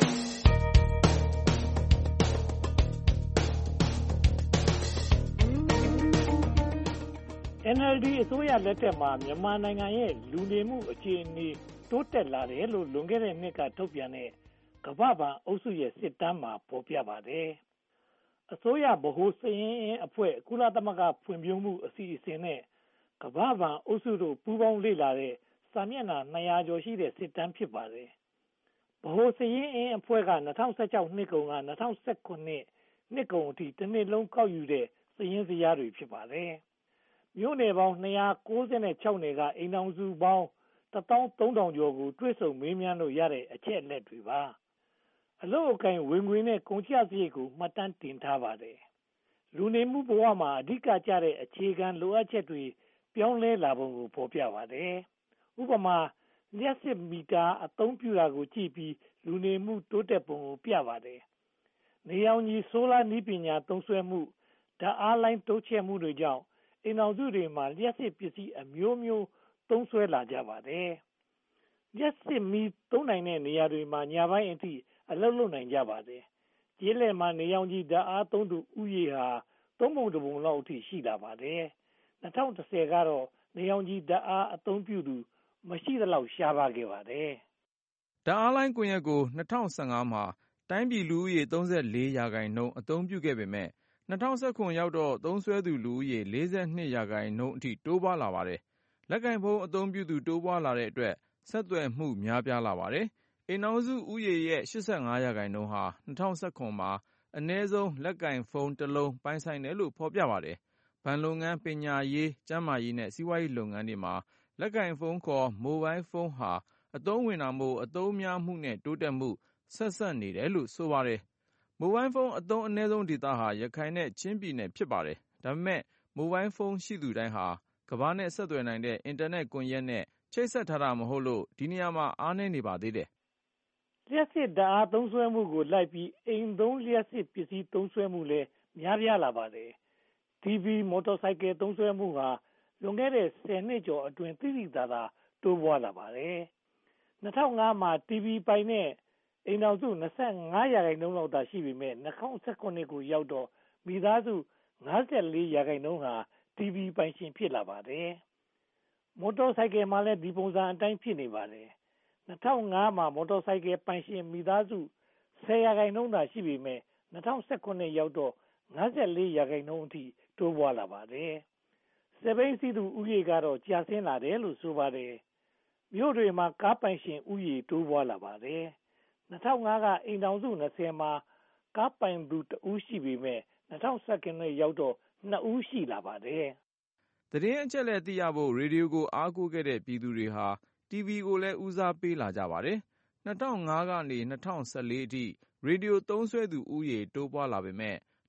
အန် အယ်လ် ဒီ အစိုးရလက်ထက်မှာမြန်မာနိုင်ငံရဲ့လူနေမှုအခြေအနေတိုးတက်လာတယ်လို့လွန်ခဲ့တဲ့နှစ်ကထုတ်ပြန်တဲ့ကမ္ဘာ့ဘဏ်အုပ်စုရဲ့စစ်တမ်းမှာဖော်ပြပါတယ်။အစိုးရဗဟိုစာရင်းအဖွဲ့ကုလသမဂ္ဂဖွံ့ဖြိုးမှုအစီအစဉ်နဲ့ကမ္ဘာ့ဘဏ်အုပ်စုတို့ပူးပေါင်းလေ့လာတဲ့စာမျက်နှာနှစ်ရာကျော်ရှိတဲ့စစ်တမ်းဖြစ်ပါတယ်။ဗဟိုစာရင်းအဖွဲ့က၂၀၁၆နှစ်ကုန်က၂၀၁၇နှစ်ကုန်အထိတစ်နှစ်လုံးကောက်ယူတဲ့စာရင်းဇယားတွေဖြစ်ပါတယ်။မြို့နယ်ပေါင်း၂၉၆နယ်ကအိမ်ထောင်စုပေါင်းတသောင်းသုံးထောင်ကျော်ကိုတွဲဆုံမေးမြန်းလို့ရတဲ့အချက်အလက်တွေပါအလို့အကိုင်ဝင်ငွေနဲ့ကုန်ကျစရိတ်ကိုမှတ်တမ်းတင်ထားပါတယ်လူနေမှုဘဝမှာအဓိကကျတဲ့အခြေခံလိုအပ်ချက်တွေပြောင်းလဲလာပုံကိုဖော်ပြပါတယ်ဥပမာလျှပ်စစ်မီတာအသုံးပြုတာကိုကြည့်ပြီးလူနေမှုတိုးတက်ပုံကိုပြပါတယ်နေရောင်ခြည်ဆိုလာနည်းပညာသုံးစွဲမှုဓာတ်အားလိုင်းတိုးချဲ့မှုတွေကြောင့်အိမ်တော်စုတွေမှာလျှပ်စစ်ပစ္စည်းအမျိုးမျိုးသုံးစွဲလာကြပါတယ်။လျှပ်စစ်မီးသုံးနိုင်တဲ့နေရာတွေမှာညပိုင်းအထိအလုပ်လုပ်နိုင်ကြပါတယ်။ကျေးလက်မှာနေရောင်ခြည်ဓာတ်အားသုံးသူဥယျာဉ်ဟာသုံးပုံတစ်ပုံလောက်အထိရှိလာပါတယ်။၂၀၁၀ကတော့နေရောင်ခြည်ဓာတ်အားအသုံးပြုသူမရှိသလောက်ရှားပါခဲ့ပါတယ်
။ဓာတ်အားလိုင်းကွန်ရက်ကို၂၀၁၅မှာတိုင်းပြည်လူဦးရေ၃၄ရာခိုင်နှုန်းအသုံးပြုခဲ့ပေမဲ့၂၀၁၇ရောက်တော့သုံးစွဲသူလူဦးရေ၄၂ရာခိုင်နှုန်းအထိတိုးပွားလာပါတယ်။လက်ကိုင်ဖုန်းအသုံးပြုသူတိုးပွားလာတဲ့အတွက်ဆက်သွယ်မှုများပြားလာပါတယ်။အိမ်ထောင်စုဦးရေရဲ့၈၅ရာခိုင်နှုန်းဟာ၂၀၁၇မှာအနည်းဆုံးလက်ကိုင်ဖုန်းတစ်လုံးပိုင်ဆိုင်တယ်လို့ဖော်ပြပါတယ်။ဘဏ်လုပ်ငန်းပညာရေးကျန်းမာရေးနဲ့စီးပွားရေးလုပ်ငန်းတွေမှာလက်ကိုင်ဖုန်းခေါ်မိုဘိုင်းဖုန်းဟာအသုံးဝင်တာမို့အသုံးများမှုနဲ့တိုးတက်မှုဆက်ဆက်နေတယ်လို့ဆိုပါတယ်။မိုဘိုင်းဖုန်းအသုံးအနည်းဆုံးဒေသဟာရခိုင်နဲ့ချင်းပြည်နယ်ဖြစ်ပါတယ်။ဒါပေမဲ့မိုဘိုင်းဖုန်းရှိသူတိုင်းဟာကမ္ဘာနဲ့ဆက်သွယ်နိုင်တဲ့အင်တာနက်ကွန်ရက်နဲ့ချိတ်ဆက်ထားတာမဟုတ်လို့ဒီနေရာမှာအားနည်းနေပါသေးတယ်
။လျှပ်စစ်ဓာတ်အားသုံးစွဲမှုကိုလိုက်ပြီးအိမ်သုံးလျှပ်စစ်ပစ္စည်းသုံးစွဲမှုလည်းများပြားလာပါတယ်။ တီဗီမော်တော်ဆိုင်ကယ်သုံးစွဲမှုဟာလွန်ခဲ့တဲ့ဆယ်နှစ်ကျော်အတွင်းသိသိသာသာတိုးပွားလာပါတယ်။၂၀၀၅မှာတီဗီပိုင်တဲ့အိမ်ထောင်စု၂၅ရာခိုင်နှုန်းလောက်သာရှိပေမဲ့၂၀၁၇ကိုရောက်တော့မိသားစု၅၄ရာခိုင်နှုန်းဟာတီဗီပိုင်ရှင်ဖြစ်လာပါတယ်။မော်တော်ဆိုင်ကယ်မှာလည်းဒီပုံစံအတိုင်းဖြစ်နေပါတယ်။၂၀၀၅မှာမော်တော်ဆိုင်ကယ်ပိုင်ရှင်မိသားစု၁၀ရာခိုင်နှုန်းသာရှိပေမဲ့၂၀၁၇ရောက်တော့၅၄ရာခိုင်နှုန်းအထိတိုးပွားလာပါတယ်။စက်ဘီးစီးသူဥယေကတော့ကျဆင်းလာတယ်လို့ဆိုပါတယ်။မြို့တွေမှာကားပိုင်ရှင်ဥယေတိုးပွားလာပါတယ်။၂၀၀၅ကအိမ်ထောင်စု၂၀မှာကားပိုင်သူတဦးရှိပေမဲ့၂၀၁၇ရောက်တော့နှစ်ဦးရှိလာပါတယ်
။သတင်းအချက်အလက်သိရဖို့ရေဒီယိုကိုအားကိုးခဲ့တဲ့ပြည်သူတွေဟာတီဗီကိုလည်းဦးစားပေးလာကြပါတယ်။၂၀၀၅ကနေ၂၀၁၄အထိရေဒီယိုသုံးစွဲသူဦးရေတိုးပွားလာပေမဲ့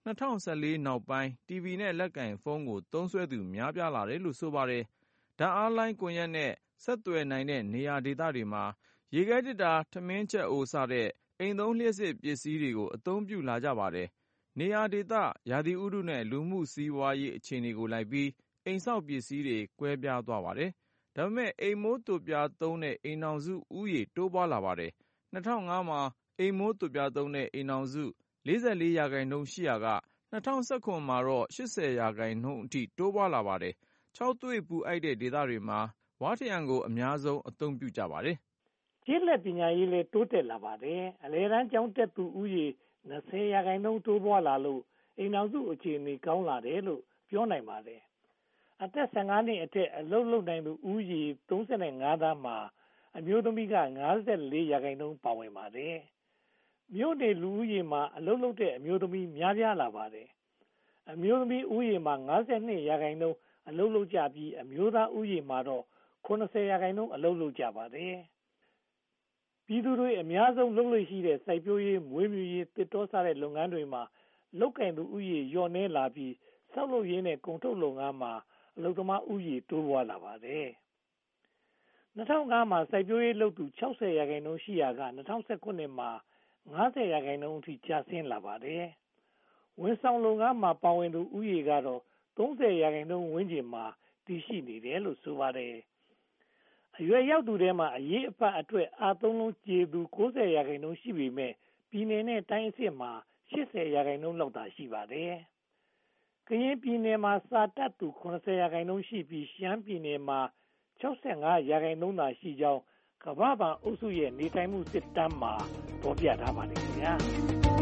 ၂၀၁၄နောက်ပိုင်း တီဗီနဲ့လက်ကင်ဖုန်းကိုသုံးစွဲသူများပြားလာတယ်လို့ဆိုပါတယ်။ဓာတ်အားလိုင်းကွန်ရက်နဲ့ဆက်သွယ်နိုင်တဲ့နေရာဒေသတွေမှာရေခဲသေတ္တာ၊ထမင်းချက်အိုးစတဲ့အိမ်သုံးလျှပ်စစ်ပစ္စည်းတွေကိုအသုံးပြုလာကြပါတယ်။နေရာဒေသ၊ရာသီဥတုနဲ့လူမှုစီးပွားရေးအခြေအနေကိုလိုက်ပြီးအိမ်ဆောက်ပစ္စည်းတွေကွဲပြားသွားပါတယ်။ဒါပေမဲ့အိမ်မိုးသွပ်ပြားသုံးတဲ့အိမ်ထောင်စုဦးရေတိုးပွားလာပါတယ်။၂၀၀၅မှာအိမ်မိုးသွပ်ပြားသုံးတဲ့အိမ်ထောင်စု၄၄ရာခိုင်နှုန်းရှိရာက၂၀၁၇မှာတော့၈၀ရာခိုင်နှုန်းအထိတိုးပွားလာပါတယ်။ခြောက်သွေ့ပူအိုက်တဲ့ဒေသတွေမှာဝါးထရံကိုအများဆုံးအသုံးပြုကြပါတယ်
။ကျေးလက်ပညာရေးလည်းတိုးတက်လာပါတယ်။အလယ်တန်းကျောင်းတက်သူဦးရေ၂၀ရာခိုင်နှုန်းတိုးပွားလာလို့အိမ်ထောင်စုအခြေအနေကောင်းလာတယ်လို့ပြောနိုင်ပါတယ်။အသက်၁၅နှစ်အထက်အလုပ်လုပ်နိုင်သူဦးရေ၃၅သန်းမှာအမျိုးသမီးက၅၄ရာခိုင်နှုန်းပါဝင်ပါတယ်။မြို့နယ်လူဦးရေမှာအလုပ်လုပ်တဲ့အမျိုးသမီးများပြားလာပါတယ်။အမျိုးသမီးဦးရေမှာ၅၂ရာခိုင်နှုန်းအလုပ်လုပ်ကြပြီးအမျိုးသားဦးရေမှာတော့၇၀ရာခိုင်နှုန်းအလုပ်လုပ်ကြပါတယ်။ပြည်သူတွေအများဆုံးလုပ်လို့ရှိတဲ့စိုက်ပျိုးရေး၊မွေးမြူရေး၊သစ်တောစတဲ့လုပ်ငန်းတွေမှာလုပ်ကိုင်သူဦးရေလျော့နည်းလာပြီးဆောက်လုပ်ရေးနဲ့ကုန်ထုတ်လုပ်ငန်းမှာအလုပ်သမားဦးရေတိုးပွားလာပါတယ်။၂၀၀၅မှာစိုက်ပျိုးရေးလုပ်သူ၆၀ရာခိုင်နှုန်းရှိရာက၂၀၁၇မှာ၅၀ရာခိုင်နှုန်းအထိကျဆင်းလာပါတယ်။ဝန်ဆောင်လုပ်ငန်းမှာပါဝင်သူဦးရေကတော့၃၀ရာခိုင်နှုန်းဝန်းကျင်မှာတည်ရှိနေတယ်လို့ဆိုပါတယ်။အရွယ်ရောက်သူထဲမှာအရေးအဖတ်အတွက်အားသုံးလုံးကျေသူ၉၀ရာခိုင်နှုန်းရှိပေမဲ့ပြည်နယ်နဲ့တိုင်းအဆင့်မှာ၈၀ရာခိုင်နှုန်းလောက်သာရှိပါတယ်။ကရင်ပြည်နယ်မှာစာတတ်သူ၇၀ရာခိုင်နှုန်းရှိပြီးရှမ်းပြည်နယ်မှာ၆၅ရာခိုင်နှုန်းသာရှိကြောင်းကမ္ဘာ့ဘဏ်အုပ်စုရဲ့နေထိုင်မှုစစ်တမ်းမှာဖော်ပြထားပါတယ်ခင်ဗျာ။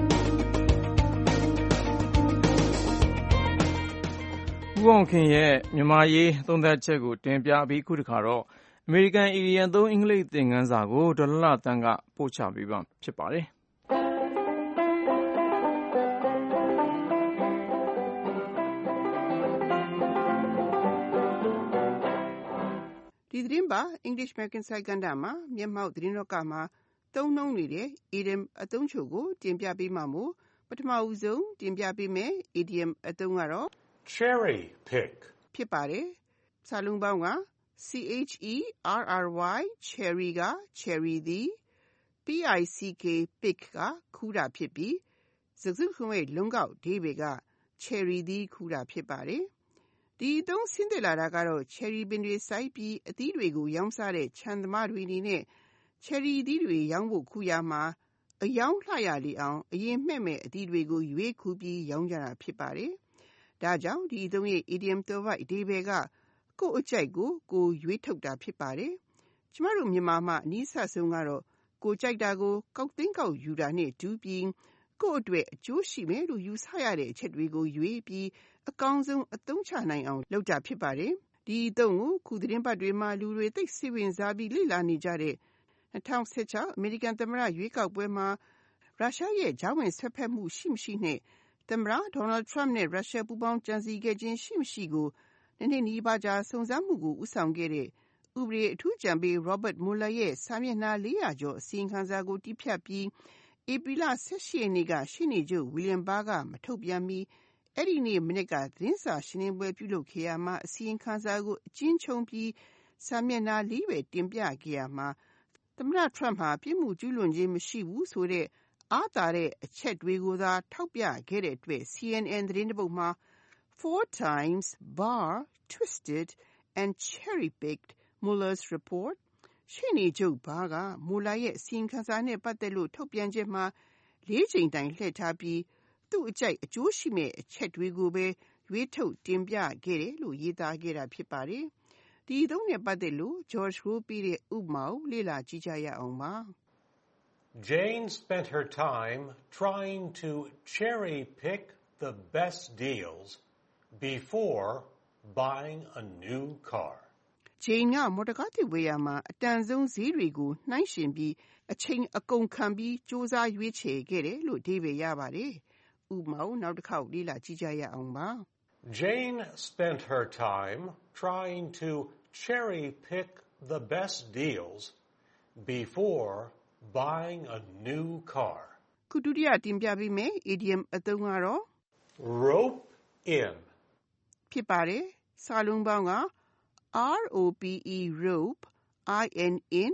ဦးအောင်ခင်ရဲ့မြန်မာရေးသုံးသပ်ချက်ကိုတင်ပြပြီးခုတစ်ခါတော့အမေရိကန်အီဒီယံသုံးအင်္ဂလိပ်သင်ခန်းစာကိုဒေါ်လှလှသန်းကပို့ချပေးမှာဖြစ်ပါတယ်။
ဒီသတင်းပါ English American စိုက်ကဏ္ဍမှာမျက်မှောက်သတင်းတော့ကမှာသုံးနှုန်းနေတဲ့ idiom အသုံးချို့ကိုတင်ပြပေးမှာမို့ပထမဦးဆုံးတင်ပြပေးမယ် idiom အသုံးကတော့
cherry pick
ဖြစ်ပါတယ်။စာလုံးပေါင်းက C H E R R Y cherry က cherry သည် P I C K pick ကခူးတာဖြစ်ပြီးစကားစုတခုလုံးရဲ့လုံးကောက်အဓိပ္ပါယ်က cherry သည်ခူးတာဖြစ်ပါတယ်။ဒီအသုံးဆင်းသက်လာတာကတော့ cherry ပင်တွေစိုက်ပြီးအသီးတွေကိုရောင်းစားတဲ့ခြံသမားတွေအနေနဲ့ cherry အသီးတွေရောင်းဖို့ခူးရာမှာအရောင်းလှရလေအောင်အရင်မှဲ့မဲ့အသီးတွေကိုရွေးခူးပြီးရောင်းကြတာဖြစ်ပါတယ်။ဒါကြောင့်ဒီအသုံးရဲ့ idiom သွယ်ဝိုက်အဓိပ္ပါယ်ကကိုယ့်အကြိုက်ကိုကိုရွေးထုတ်တာဖြစ်ပါတယ်။ကျမတို့မြန်မာမှာအနည်းဆက်ဆုံးကတော့ကိုကြိုက်တာကိုကောက်သိန်းကောက်ယူတာနဲ့တူပြီးကိုယ့်အတွက်အကျိုးရှိမယ်လို့ယူဆရတဲ့အချက်တွေကိုရွေးပြီးအကောင်းဆုံးအသုံးချနိုင်အောင်လုပ်တာဖြစ်ပါတယ်။ဒီအသုံးကိုခုသတင်းပတ်တွေမှာလူတွေသိစိတ်ဝင်စားပြီးလေ့လာနေကြတဲ့၂၀၁၆အမေရိကန်သမ္မတရွေးကောက်ပွဲမှာရုရှားရဲ့ကြားဝင်ဆွတ်ဖက်မှုရှိမရှိနဲ့သမ္မတ Donald Trump နဲ့ရုရှားပူးပေါင်းကြံစည်ခဲ့ခြင်းရှိမရှိကိုနှစ်နှစ်နီးပါးကြာစုံစမ်းမှုကိုဦးဆောင်ခဲ့တဲ့ဥပဒေအထူးကြံပေး Robert Mueller ရဲ့စာမျက်နှာ၄ရာကျော်အစီရင်ခံစာကိုတည်ဖြတ်ပြီးဧပြီလ၁၈ရက်နေ့ကရှေ့နေချုပ် William Barr ကမထုတ်ပြန်မီအဲ့ဒီနေ့မနေ့ကသတင်းစာရှင်းလင်းပွဲပြုလုပ်ခဲ့ရမှာအစီရင်ခံစာကိုအကျဉ်းချုပ်ပြီးစာမျက်နှာလေးပဲတင်ပြခဲ့ရမှာသမ္မတ Trump ဟာပြစ်မှုကျူးလွန်ခြင်းမရှိဘူးဆိုတဲ့အားသာတဲ့အချက်တွေကိုသာထောက်ပြခဲ့တဲ့အတွက် C N N သတင်းတစ်ပုဒ်မှာ Four times Barr twisted and cherry-picked Mueller's report ရှေ့နေချုပ် Barr က Mueller ရဲ့အစီရင်ခံစာနဲ့ပတ်သက်လို့ထုတ်ပြန်ချက်မှာလေးချိန်တိုင်လှည့်ထားပြီးသူ့အကြိုက်အကျိုးရှိမဲ့အချက်တွေကိုပဲရွေးထုတ်တင်ပြခဲ့တယ်လို့ရေးသားခဲ့တာဖြစ်ပါတယ်။ဒီအသုံးနဲ့ပတ်သက်လို့ George Rowe ပေးတဲ့ဥပမာကိုလေ့လာကြည့်ကြရအောင်ပါ
။ Jane spent her time trying to cherry-pick the best deals before buying a new car.
Jane ကမော်တော်ကားသစ်ဝယ်ရာမှာအတန်ဆုံးဈေးတွေကိုနှိုင်းယှဉ်ပြီးအချိန်အကုန်ခံပြီးစူးစမ်းရွေးချယ်ခဲ့တယ်လို့အဓိပ္ပာယ်ရပါတယ်။ဥပမာကိုနောက်တစ်ခေါက်လေ့လာကြည့်ကြရအောင်ပါ
။ Jane spent her time trying to cherry-pick the best deals before buying a new car.
ခုဒုတိယတင်ပြပေးမယ် idiom အသုံးကတော့
rope in
ဖြစ်ပါတယ်စာလုံးပေါင်းက R O P E rope I N in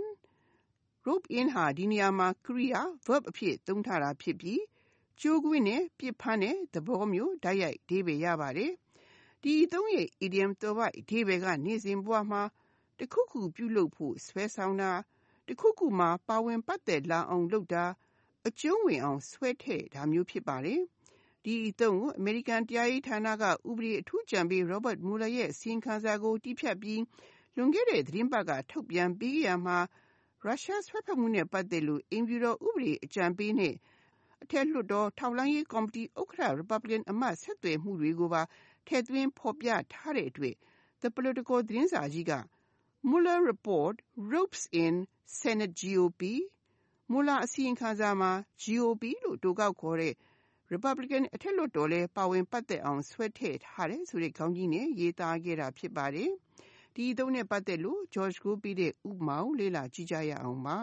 rope in ဟာဒီနေရာမှာကရိယာ verb အဖြစ်သုံးထားတာဖြစ်ပြီးကြိုးကွင်းနဲ့ပြစ်ဖမ်းတဲ့သဘောမျိုးဓာတ်ရိုက်အဓိပ္ပာယ်ရပါတယ်ဒီအသုံးရဲ့ idiom တော်ဝိုက်အဓိပ္ပာယ်ကနေ့စဉ်ဘဝမှာတခုခုပြုလုပ်ဖို့ဆွဲဆောင်တာတခုခုမှာပါဝင်ပတ်သက်လာအောင်လုပ်တာအကျုံးဝင်အောင်ဆွဲထည့်တာမျိုးဖြစ်ပါတယ်ဒီအသုံးကိုအမေရိကန်တရားရေးဌာနကဥပဒေအထူးကြံပေး Robert Mueller ရဲ့စီရင်ခံစာကိုတည်ဖြတ်ပြီးလွန်ခဲ့တဲ့သတင်းပတ်ကထုတ်ပြန်ပေးရမှာရုရှားဆွဲဖက်မှုနဲ့ပတ်သက်လို့အင်ဖြူတော်ဥပဒေအကြံပေးနဲ့အထက်လွှတ်တော်ထောက်လှမ်းရေးကော်မတီဥက္ကဋ္ဌ Republican အမတ်ဆက်သွယ်မှုတွေကိုပါထည့်သွင်းဖော်ပြထားတဲ့အတွက် The Political သတင်းစာကြီးက Mueller report ropes in Senate G O P Mueller အစီရင်ခံစာမှာ G O P လို့တိုကောက်ခေါ်တဲ့ Republican အထက်လွှတ်တော်လဲပါဝင်ပတ်သက်အောင်ဆွဲထည့်ထားတယ်ဆိုတဲ့ခေါင်းကြီးနဲ့ရေးသားခဲ့တာဖြစ်ပါတယ်ဒီအသုံးနဲ့ပတ်သက်လို့ George ကိုပြီးတဲ့ဥပမာကိုလေ့လာကြည့်ကြရအောင်ပါ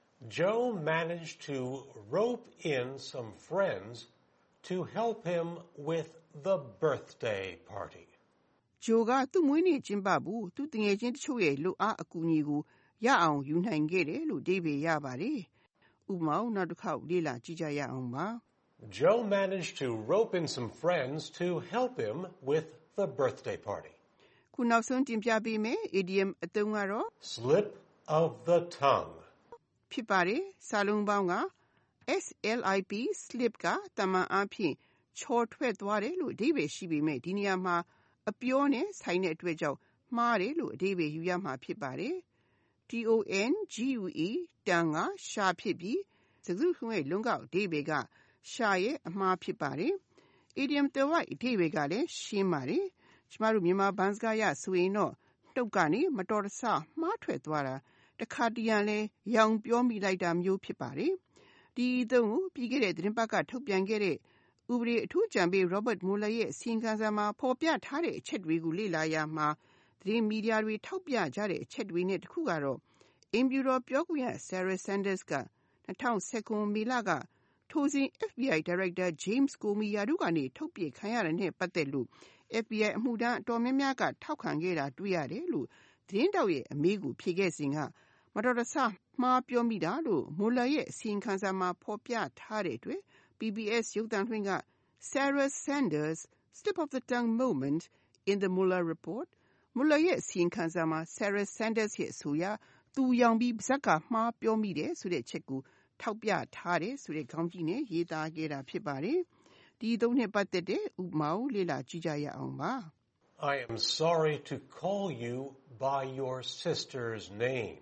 Joe managed to rope in some friends to help him with the birthday party.
Joe ကသူ့မွေးနေ့ကျင်းပဖို့သူတငယ်ချင်းတချို့ရဲ့လိုအားအကူအညီကိုရအောင်ယူနိုင်ခဲ့တယ်လို့အဓိပ္ပာယ်ရပါတယ်။ဥပမာနောက်တစ်ခေါက်လေ့လာကြည့်ကြရအောင်ပါ
Joe managed to rope in some friends to help him with the birthday party.
ခုနောက်ဆုံးတင်ပြပေးမယ် idiom အသုံးကတော့
slip of the tongue
ဖြစ်ပါတယ်စာလုံးပေါင်းက S L I P slip ကတမန်အားဖြင့်ချော်ထွက်သွားတယ်လို့အဓိပ္ပာယ်ရှိပေမဲ့ဒီနေရာမှာအပြောနဲ့ဆိုင်တဲ့အတွက်ကြောင့်မှားတယ်လို့အဓိပ္ပာယ်ယူရမှာဖြစ်ပါတယ် T O N G U E တန်ကရှာဖြစ်ပြီးစကားစုတခုရဲ့လုံးကောက်အဓိပ္ပာယ်ကရှာရဲ့အမှားဖြစ်ပါတယ် idiom တော်ဝိုက်အဓိပ္ပာယ်ကလည်းရှင်းပါတယ်ကျမတို့မြန်မာဘန်းစကားရဆိုရင်တော့နှုတ်ကနေမတော်တဆမှားထွက်သွားတာတခါတရံလဲရောင်ပြောမိလိုက်တာမျိုးဖြစ်ပါတယ်ဒီအသုံးကိုပြီးခဲ့တဲ့သတင်းပတ်ကထုတ်ပြန်ခဲ့တဲ့ဥပဒေအထူးကြံပေး Robert Mueller ရဲ့စီရင်ခံစာမှာဖော်ပြထားတဲ့အချက်တွေကိုလေ့လာရမှာသတင်းမီဒီယာတွေထောက်ပြကြတဲ့အချက်တွေနဲ့တစ်ခုကတော့အင်ဖြူတော်ပြောခွင့်ရ Sarah Sanders က၂၀၁၉မေလကထိုစဉ် F B I Director James Comey ရာထူးကနေထုတ်ပစ်ခံရတဲ့နဲ့ပတ်သက်လို့ F B I အမှုထမ်းအတော်များများကထောက်ခံခဲ့တာတွေ့ရတယ်လို့သတင်းတောက်ရဲ့အမေးကိုဖြေခဲ့စဉ်ကမတော်တဆမှားပြောမိတာလို့ Mueller ရဲ့အစီရင်ခံစာမှာဖော်ပြထားတဲ့အတွက် P B S ရုပ်သံလွှင့်က Sarah Sanders slip of the tongue moment in the Mueller report Mueller ရဲ့အစီရင်ခံစာမှာ Sarah Sanders ရဲ့ဆိုရသူရောင်ပြီးပါးစပ်ကမှားပြောမိတယ်ဆိုတဲ့ချက်ကိုထောက်ပြထားတယ်ဆိုတဲ့ခေါင်းကြီးနဲ့ရေးသားခဲ့တာဖြစ်ပါတယ်ဒီအသုံးနဲ့ပတ်သက်တဲ့ဥပမာကိုလေ့လာကြည့်ကြရအောင်ပါ
I am sorry to call you by your sister's name.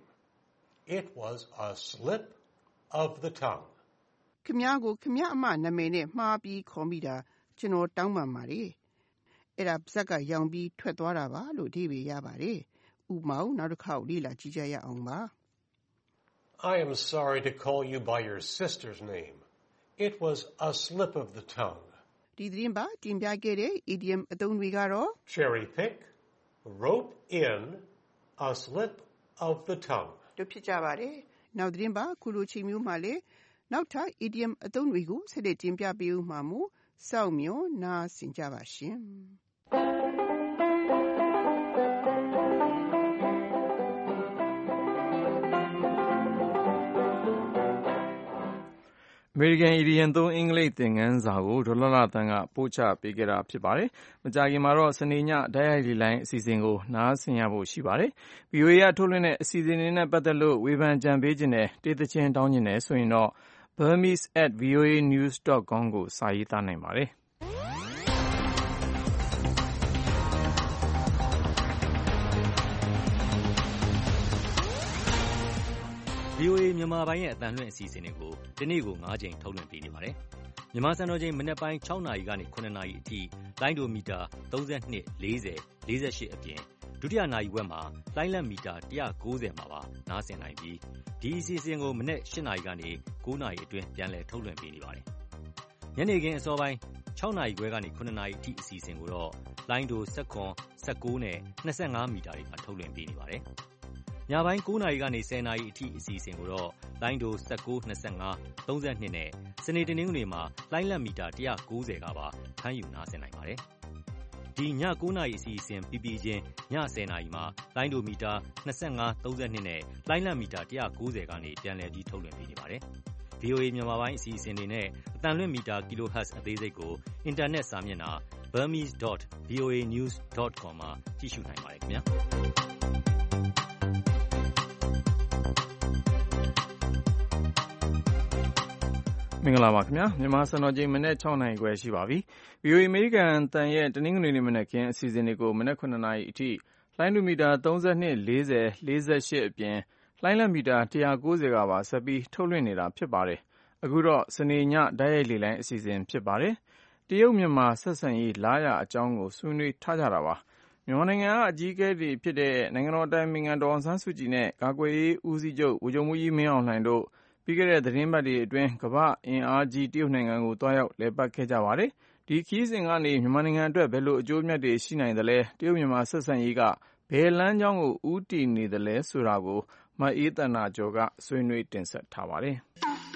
It was a slip of the tongue.
ခင်ဗျားကိုခင်ဗျားအမနာမည်နဲ့မှားပြီးခေါ်မိတာကျွန်တော်တောင်းပန်ပါတယ်အဲ့ဒါပါးစပ်ကရောင်ပြီးထွက်သွားတာပါလို့အဓိပ္ပာယ်ရပါတယ်ဥပမာကိုနောက်တစ်ခေါက်လေ့လာကြည့်ကြရအောင်ပါ
I am sorry to call you by your sister's name. It was a slip of the tongue.
ဒီသတင်းပါတင်ပြခဲ့တဲ့ idiom အသုံးတွေကတော့
cherry pick, rope in, a slip of the tongue.
တို့ဖြစ်ကြပါတယ်နောက်သတင်းပါခုလိုချိန်မျိုးမှာလေနောက်ထပ် idiom အသုံးတွေကိုဆက်လက်တင်ပြပေးဦးမှာမို့စောင့်မျှော်နားဆင်ကြပါရှင်
အမေရိကန်အီဒီယံသုံးအင်္ဂလိပ်သင်ခန်းစာကိုဒေါ်လာလာတန်းကပို့ချပေးခဲ့တာဖြစ်ပါတယ်။မကြာခင်မှာတော့စနေညဓာတ်ရိုက်လေလိုင်းအစီအစဉ်ကိုနားဆင်ရဖို့ရှိပါတယ်။ V O A ကထုတ်လွှင့်တဲ့အစီအစဉ်တွေနဲ့ပတ်သက်လို့ဝေဖန်ကြံပေးခြင်းနဲ့တေးသချင်းတောင်းခြင်းနဲ့ဆိုရင်တော့ burmese at voa news dot com ကိုစာရေးသားနိုင်ပါတယ်။
V O A မြန်မာပိုင်းရဲ့အသံလွှင့်အစီအစဉ်တွေကိုဒီနေ့ကို၅ချိန်ထုတ်လွှင့်ပေးနေပါတယ်။မြန်မာစံတော်ချိန်မနက်ပိုင်း၆နာရီကနေ၇နာရီအထိလိုင်းဒိုမီတာ၃၂ ၄၀ ၄၈အပြင်ဒုတိယနာရီဝက်မှာလိုင်းလက်မီတာ၁၉၀မှာပါနားဆင်နိုင်ပြီးဒီအစီအစဉ်ကိုမနက်၈နာရီကနေ၉နာရီအတွင်းပြန်လည်ထုတ်လွှင့်ပေးနေပါတယ်။ညနေခင်းအစောပိုင်း၆နာရီခွဲကနေ၇နာရီအထိအစီအစဉ်ကိုတော့လိုင်းဒို၁၇ ၁၉နဲ့၂၅မီတာတွေမှာထုတ်လွှင့်ပေးနေပါတယ်။ညပိုင်းကိုးနာရီကနေဆယ်နာရီအထိအစီအစဉ်ကိုတော့လိုင်းဒို၁၉ ၂၅ ၃၂နဲ့စနေတနင်္ဂနွေမှာလိုင်းလတ်မီတာ၁၉၀ကပါဖမ်းယူနားဆင်နိုင်ပါတယ်။ဒီညကိုးနာရီအစီအစဉ်ပြီးပြီးချင်းညဆယ်နာရီမှာလိုင်းဒိုမီတာ၂၅ ၃၂နဲ့လိုင်းလတ်မီတာ၁၉၀ကနေပြန်လည်ပြီးထုတ်လွှင့်ပေးနေပါတယ်။ ဗွီအိုအေ မြန်မာပိုင်းအစီအစဉ်တွေနဲ့အသံလွှင့်မီတာ kilohertz အသေးစိတ်ကိုအင်တာနက်စာမျက်နှာ burmese dot voa news dot com မှာကြည့်ရှုနိုင်ပါတယ်ခင်ဗျာ။
မင်္ဂလာပါခင်ဗျာမြန်မာစံတော်ချိန်မနေ့၆နာရီခွဲရှိပါပြီ။ ဗွီအိုအေအမေရိကန်တန်ရဲ့တနင်္ဂနွေနေ့မနေ့ကင်းအစီအစဉ်တွေကိုမနေ့ခုနှစ်နာရီအထိလိုင်းဒူမီတာ၃၂ ၄၀ ၄၈အပြင်လိုင်းလတ်မီတာ၁၉၀ကပါဆက်ပြီးထုတ်လွှင့်နေတာဖြစ်ပါတယ်။အခုတော့စနေညဓာတ်ရိုက်လေလိုင်းအစီအစဉ်ဖြစ်ပါတယ်။တရုတ်မြန်မာဆက်ဆံရေးလားရာအကြောင်းကိုဆွေးနွေးထားကြတာပါ။မြန်မာနိုင်ငံကအကြီးအကဲတွေဖြစ်တဲ့နိုင်ငံတော်အတိုင်ပင်ခံဒေါ်အောင်ဆန်းစုကြည်နဲ့ကာကွယ်ရေးဦးစီးချုပ်ဗိုလ်ချုပ်မှူးကြီးမင်းအောင်လှိုင်တို့ပြီးခဲ့တဲ့သတင်းပတ်တွေအတွင်းကမ္ဘာ့အင်အားကြီးတရုတ်နိုင်ငံကိုတွားရောက်လည်ပတ်ခဲ့ကြပါတယ်။ဒီခရီးစဉ်ကနေမြန်မာနိုင်ငံအတွက်ဘယ်လိုအကျိုးအမြတ်တွေရှိနိုင်သလဲတရုတ်မြန်မာဆက်ဆံရေးကဘယ်လမ်းကြောင်းကိုဦးတည်နေသလဲဆိုတာကိုမအေးသန္တာကျော်ကဆွေးနွေးတင်ဆက်ထားပါတယ်။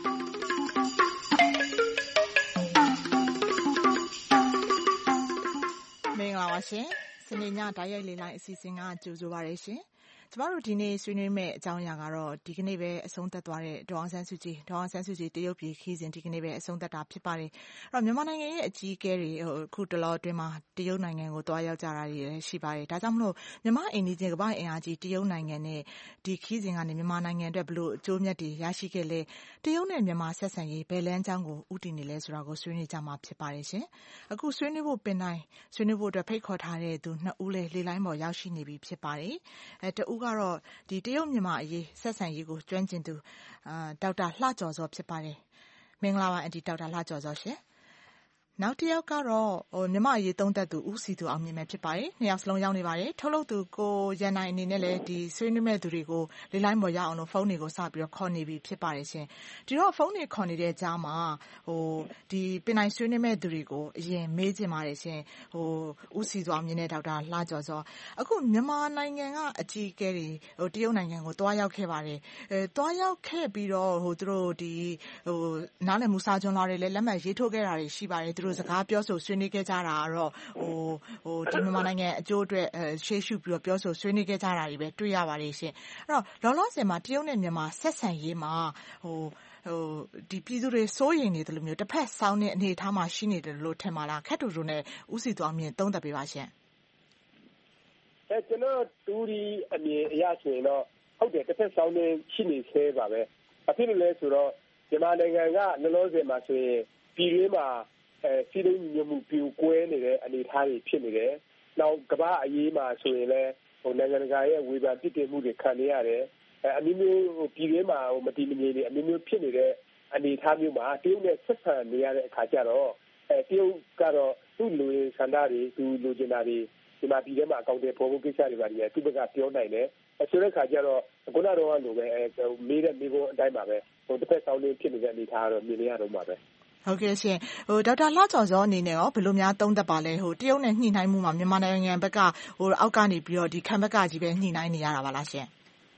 မင်္ဂလာပါရှင်စနေညဓာတ်ရိုက်လေလိုင်းအစီအစဉ်ကကြိုဆိုပါရရှင်။ကျမတို့ဒီနေ့ဆွေးနွေးမယ့်အကြောင်းအရာကတော့ဒီကနေ့ပဲအဆုံးသတ်သွားတဲ့ဒေါ်အောင်ဆန်းစုကြည်ဒေါ်အောင်ဆန်းစုကြည်တရုတ်ပြည်ခရီးစဉ်ဒီကနေ့ပဲအဆုံးသတ်တာဖြစ်ပါတယ်။အဲ့တော့မြန်မာနိုင်ငံရဲ့အကြီးအကဲတွေအခုတလောအတွင်းမှာတရုတ်နိုင်ငံကိုတွားရောက်ကြတာတွေလည်းရှိပါတယ်။ဒါကြောင့်မလို့မြန်မာအိမ်နီးချင်းကမ္ဘာ့အင်အားကြီးတရုတ်နိုင်ငံနဲ့ဒီခရီးစဉ်ကနေမြန်မာနိုင်ငံအတွက်ဘယ်လိုအကျိုးအမြတ်တွေရရှိခဲ့လဲတရုတ်နဲ့မြန်မာဆက်ဆံရေးဘယ်လမ်းကြောင်းကိုဦးတည်နေလဲဆိုတာကိုဆွေးနွေးကြမှာဖြစ်ပါတယ်ရှင်။အခုဆွေးနွေးဖို့ပင်တိုင်းဆွေးနွေးဖို့အတွက်ဖိတ်ခေါ်ထားတဲ့သူနှစ်ဦးလည်းလေလိုင်းပေါ်ရောက်ရှိနေပြီဖြစ်ပါတယ်။အဲတဦးကတော့ဒီတရုတ်မြန်မာအရေးဆက်ဆံရေးကိုကျွမ်းကျင်သူအာဒေါက်တာလှကျော်စောဖြစ်ပါတယ်။မင်္ဂလာပါအန်တီဒေါက်တာလှကျော်စောရှင်။နောက်တစ်ယောက်ကတော့ဟိုမြန်မာအရေးသုံးသပ်သူဦးစီသူအောင်မြင်ပဲဖြစ်ပါတယ်။နှစ်ယောက်စလုံးရောက်နေပါတယ်။ထုတ်လုပ်သူကိုရန်နိုင်အနေနဲ့လည်းဒီဆွေးနွေးမဲ့သူတွေကိုလေလိုင်းပေါ်ရောက်အောင်လို့ဖုန်းတွေကိုစပြီးတော့ခေါ်နေပြီဖြစ်ပါတယ်ရှင်။ဒီတော့ဖုန်းတွေခေါ်နေတဲ့ကြားမှာဟိုဒီပင်တိုင်းဆွေးနွေးမဲ့သူတွေကိုအရင်မေးချင်ပါတယ်ရှင်။ဟိုဦးစီသူအောင်မြင်နဲ့ဒေါက်တာလှကျော်စောအခုမြန်မာနိုင်ငံကအကြီးအကဲတွေဟိုတရုတ်နိုင်ငံကိုတွားရောက်ခဲ့ပါတယ်။အဲတွားရောက်ခဲ့ပြီးတော့ဟိုသူတို့ဒီဟိုနားလည်မှုစာချုပ်လာတွေလည်းလက်မှတ်ရေးထိုးခဲ့တာတွေရှိပါတယ်။သူတို့စကားပြောဆိုဆွေးနွေးခဲ့ကြတာကတော့ဟိုဟိုဒီမြန်မာနိုင်ငံအကျိုးအတွက်ရှေ့ရှုပြီးတော့ပြောဆိုဆွေးနွေးခဲ့ကြတာတွေပဲတွေ့ရပါတယ်ရှင်။အဲ့တော့လောလောဆယ်မှာတရုတ်နဲ့မြန်မာဆက်ဆံရေးမှာဟိုဟိုဒီပြည်သူတွေစိုးရိမ်နေတယ်လို့မျိုးတစ်ဖက်ဆောင်းတဲ့အနေအထားမှာရှိနေတယ်လို့ထင်ပါလားခက်တူတူနဲ့ဦးစီသူအောင်မြင်သုံးသပ်ပေးပါရှင်
။အဲကျွန်တော်တူဒီအမြင်အရဆိုရင်တော့ဟုတ်တယ်တစ်ဖက်ဆောင်းနေရှိနေသေးပါပဲ။အဖြစ်လို့လဲဆိုတော့မြန်မာနိုင်ငံကလောလောဆယ်မှာဆိုရင်ပြည်တွင်းမှာအဲစီးလုံးညမှုပြိုကွဲနေတဲ့အနေအထားတွေဖြစ်နေတယ်။နောက်ကမ္ဘာအရေးမှာဆိုရင်လည်းဟိုနိုင်ငံတကာရဲ့ဝေဖန်ပြစ်တင်မှုတွေခံနေရတယ်။အဲအမျိုးမျိုးဟိုပြည်တွင်းမှာဟိုမတည်မငြိမ်တွေအမျိုးမျိုးဖြစ်နေတဲ့အနေအထားမျိုးမှာတရုတ်နဲ့ဆက်ဆံနေရတဲ့အခါကျတော့အဲတရုတ်ကတော့သူ့လူရင်းဆန္ဒတွေသူလူကျင်တာတွေဒီမှာပြည်ထဲမှာအကောင့်တွေပေါ်ဖို့ကိစ္စတွေပါနေတယ်သူ့ဘက်ကပြောနိုင်တယ်။အဲဆိုတဲ့အခါကျတော့ခုနကတော့လိုပဲအဲမေးတဲ့မိဘအတိုင်းပါပဲဟိုတစ်ဖက်ဆောင်းလေးဖြစ်နေတဲ့အနေအထားကတော့မြင်နေရတော့မှာပဲ။
ဟုတ်ကဲ့ရှင်ဟိုဒေါက်တာလှကျော်စောအနေနဲ့ရောဘယ်လိုများသုံးသပ်ပါလဲဟိုတရုတ်နဲ့ညှိနှိုင်းမှုမှာမြန်မာနိုင်ငံဘက်ကဟိုအောက်ကနေပြီးတော့ဒီခံဘက်ကကြီးပဲညှိနှိုင်းနေရတာပါလားရှင်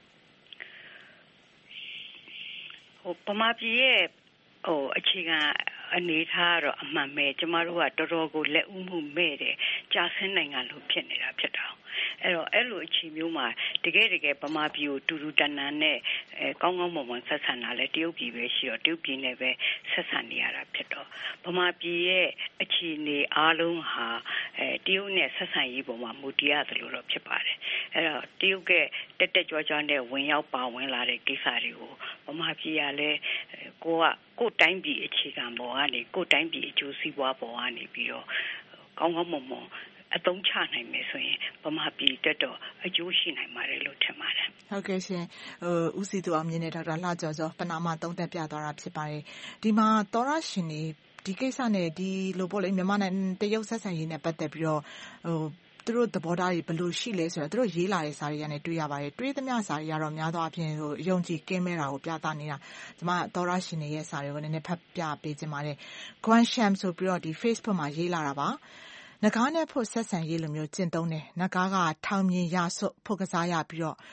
ဟိုပမာပြည်ရဲ့ဟိုအခြေခံအနေထားတော့အမှန်ပဲကျမတို့ကတော်တော်ကိုလက်ဦးမှုမဲ့တယ်ကြာဆင်းနိုင်ငံလို့ဖြစ်နေတာဖြစ်တာအဲ့တော့အဲ့လိုအခြေမျိုးမှာတကယ်တကယ်ဗမာပြည်ကိုတူတူတန်တန်နဲ့အဲကောင်းကောင်းမွန်မွန်ဆက်ဆံတာလဲတရုတ်ပြည်ပဲရှိတော့တရုတ်ပြည်နဲ့ပဲဆက်ဆံနေရတာဖြစ်တော့ဗမာပြည်ရဲ့အခြေအနေအားလုံးဟာအဲတရုတ်နဲ့ဆက်ဆံရေးပေါ်မှာမူတည်ရတယ်လို့တော့ဖြစ်ပါတယ်အဲ့တော့တရုတ်ကတက်တက်ကြွကြွနဲ့ဝင်ရောက်ပါဝင်လာတဲ့ကိစ္စတွေကိုဗမာပြည်ကလည်းကိုကကိုယ်တိုင်းပြည်အခြေခံပေါ်ကနေကိုယ်တိုင်းပြည်အကျိုးစီးပွားပေါ်ကနေပြီးတော့ကောင်းကောင်းမွန်မွန်အသုံးချနိုင်မယ်ဆိုရင်ဗမာပြည်တက်တော့အကျိုးရှိနိုင်ပါတယ်လို့ထင်ပါတယ်
။ဟုတ်ကဲ့ရှင်ဟိုဦးစီသူအောင်မြင်နဲ့ဒေါက်တာလှကျော်စောပနာမသုံးသပ်ပြသွားတာဖြစ်ပါတယ်။ဒီမှာသောရရှင်တွေဒီကိစ္စနဲ့ဒီလိုပေါ့လေမြန်မာနိုင်ငံတရုတ်ဆက်ဆံရေးနဲ့ပတ်သက်ပြီးတော့ဟိုသူတို့သဘောထားတွေဘယ်လိုရှိလဲဆိုတော့သူတို့ရေးလာတဲ့စာတွေကနေတွေ့ရပါတယ်။တွေးသမျှစာတွေကတော့များသောအားဖြင့်ဟိုယုံကြည်ကင်းမဲ့တာကိုပြသနေတာ။ကျွန်မသောရရှင်တွေရဲ့စာတွေကိုနည်းနည်းဖတ်ပြပေးခြင်းပါတယ်။ Guansham ဆိုပြီးတော့ဒီ Facebook မှာရေးလာတာပါ။နဂါးနဲ့ဖို့ဆက်ဆံရေးလိုမျိုးကျင့်သုံးတယ်။နဂါးကထောင်မြင်ရဆွတ်ဖို့ကစားရပြီးတော့